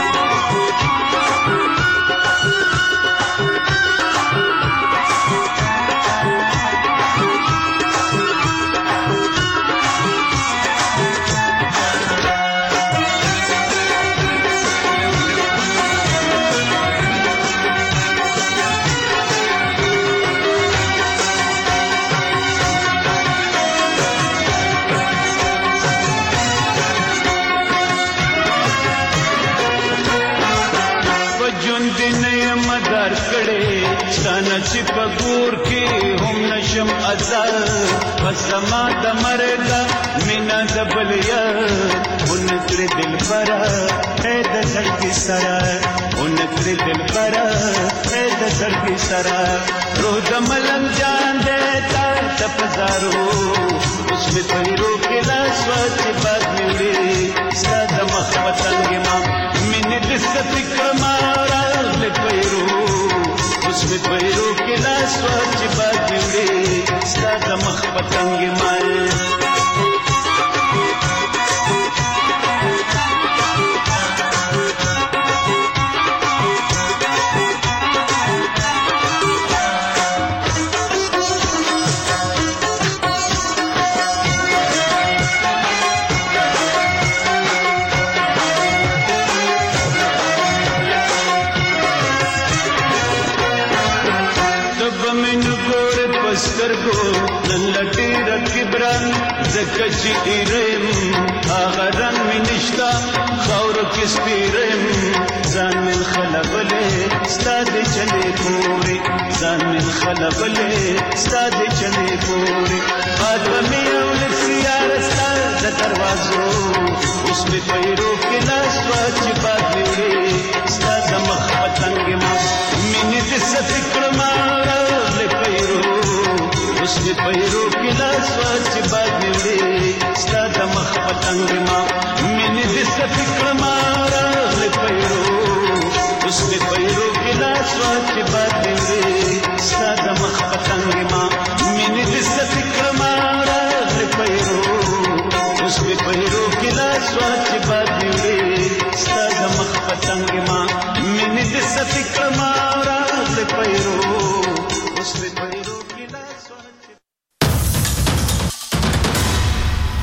S9: नशीब पगूर की हम नशम अज़ल बसमा दमरदा मिना दबलिया उनके दिल पर है दर की सरा उनके दिल पर है दर की सरा रोज मलम जान देता तपजारो उसमें पैरों के लास्वाच बात मिले सादा मख पतंग माँ मैंने दिस फिक्र मारा ले पैरो उसमें पैरों के लास्वाच बात जुड़े सादा मख पतंग माल لکه چې ایرم هغه رنگ مې نشتا خاورو کې سپیرم ځان مې خلبلې ستا د چلې پورې ځان مې خلبلې ستا د چلې پورې آدمي او لسیار ستا د دروازو اوس مې پیرو کې لاس واچې باد وړې ستا د مخ پتنګ ما مینې دې سفکر ما راغلې پیرو اوس مې پیرو کې لاس واچې باد وړې ستا د مخ پتنګ ما مینې دې سفکر ما راغلې پیرو اوس مې پیرو کې لاس واچې باد وړې ستا د مخ پتنګ ما مینې دې سفکر ما راغلې پیرو اوس مې پیرو کې لاس واچې باد وړې ستا د مخ پتنګ ما مینې دې سفکر ما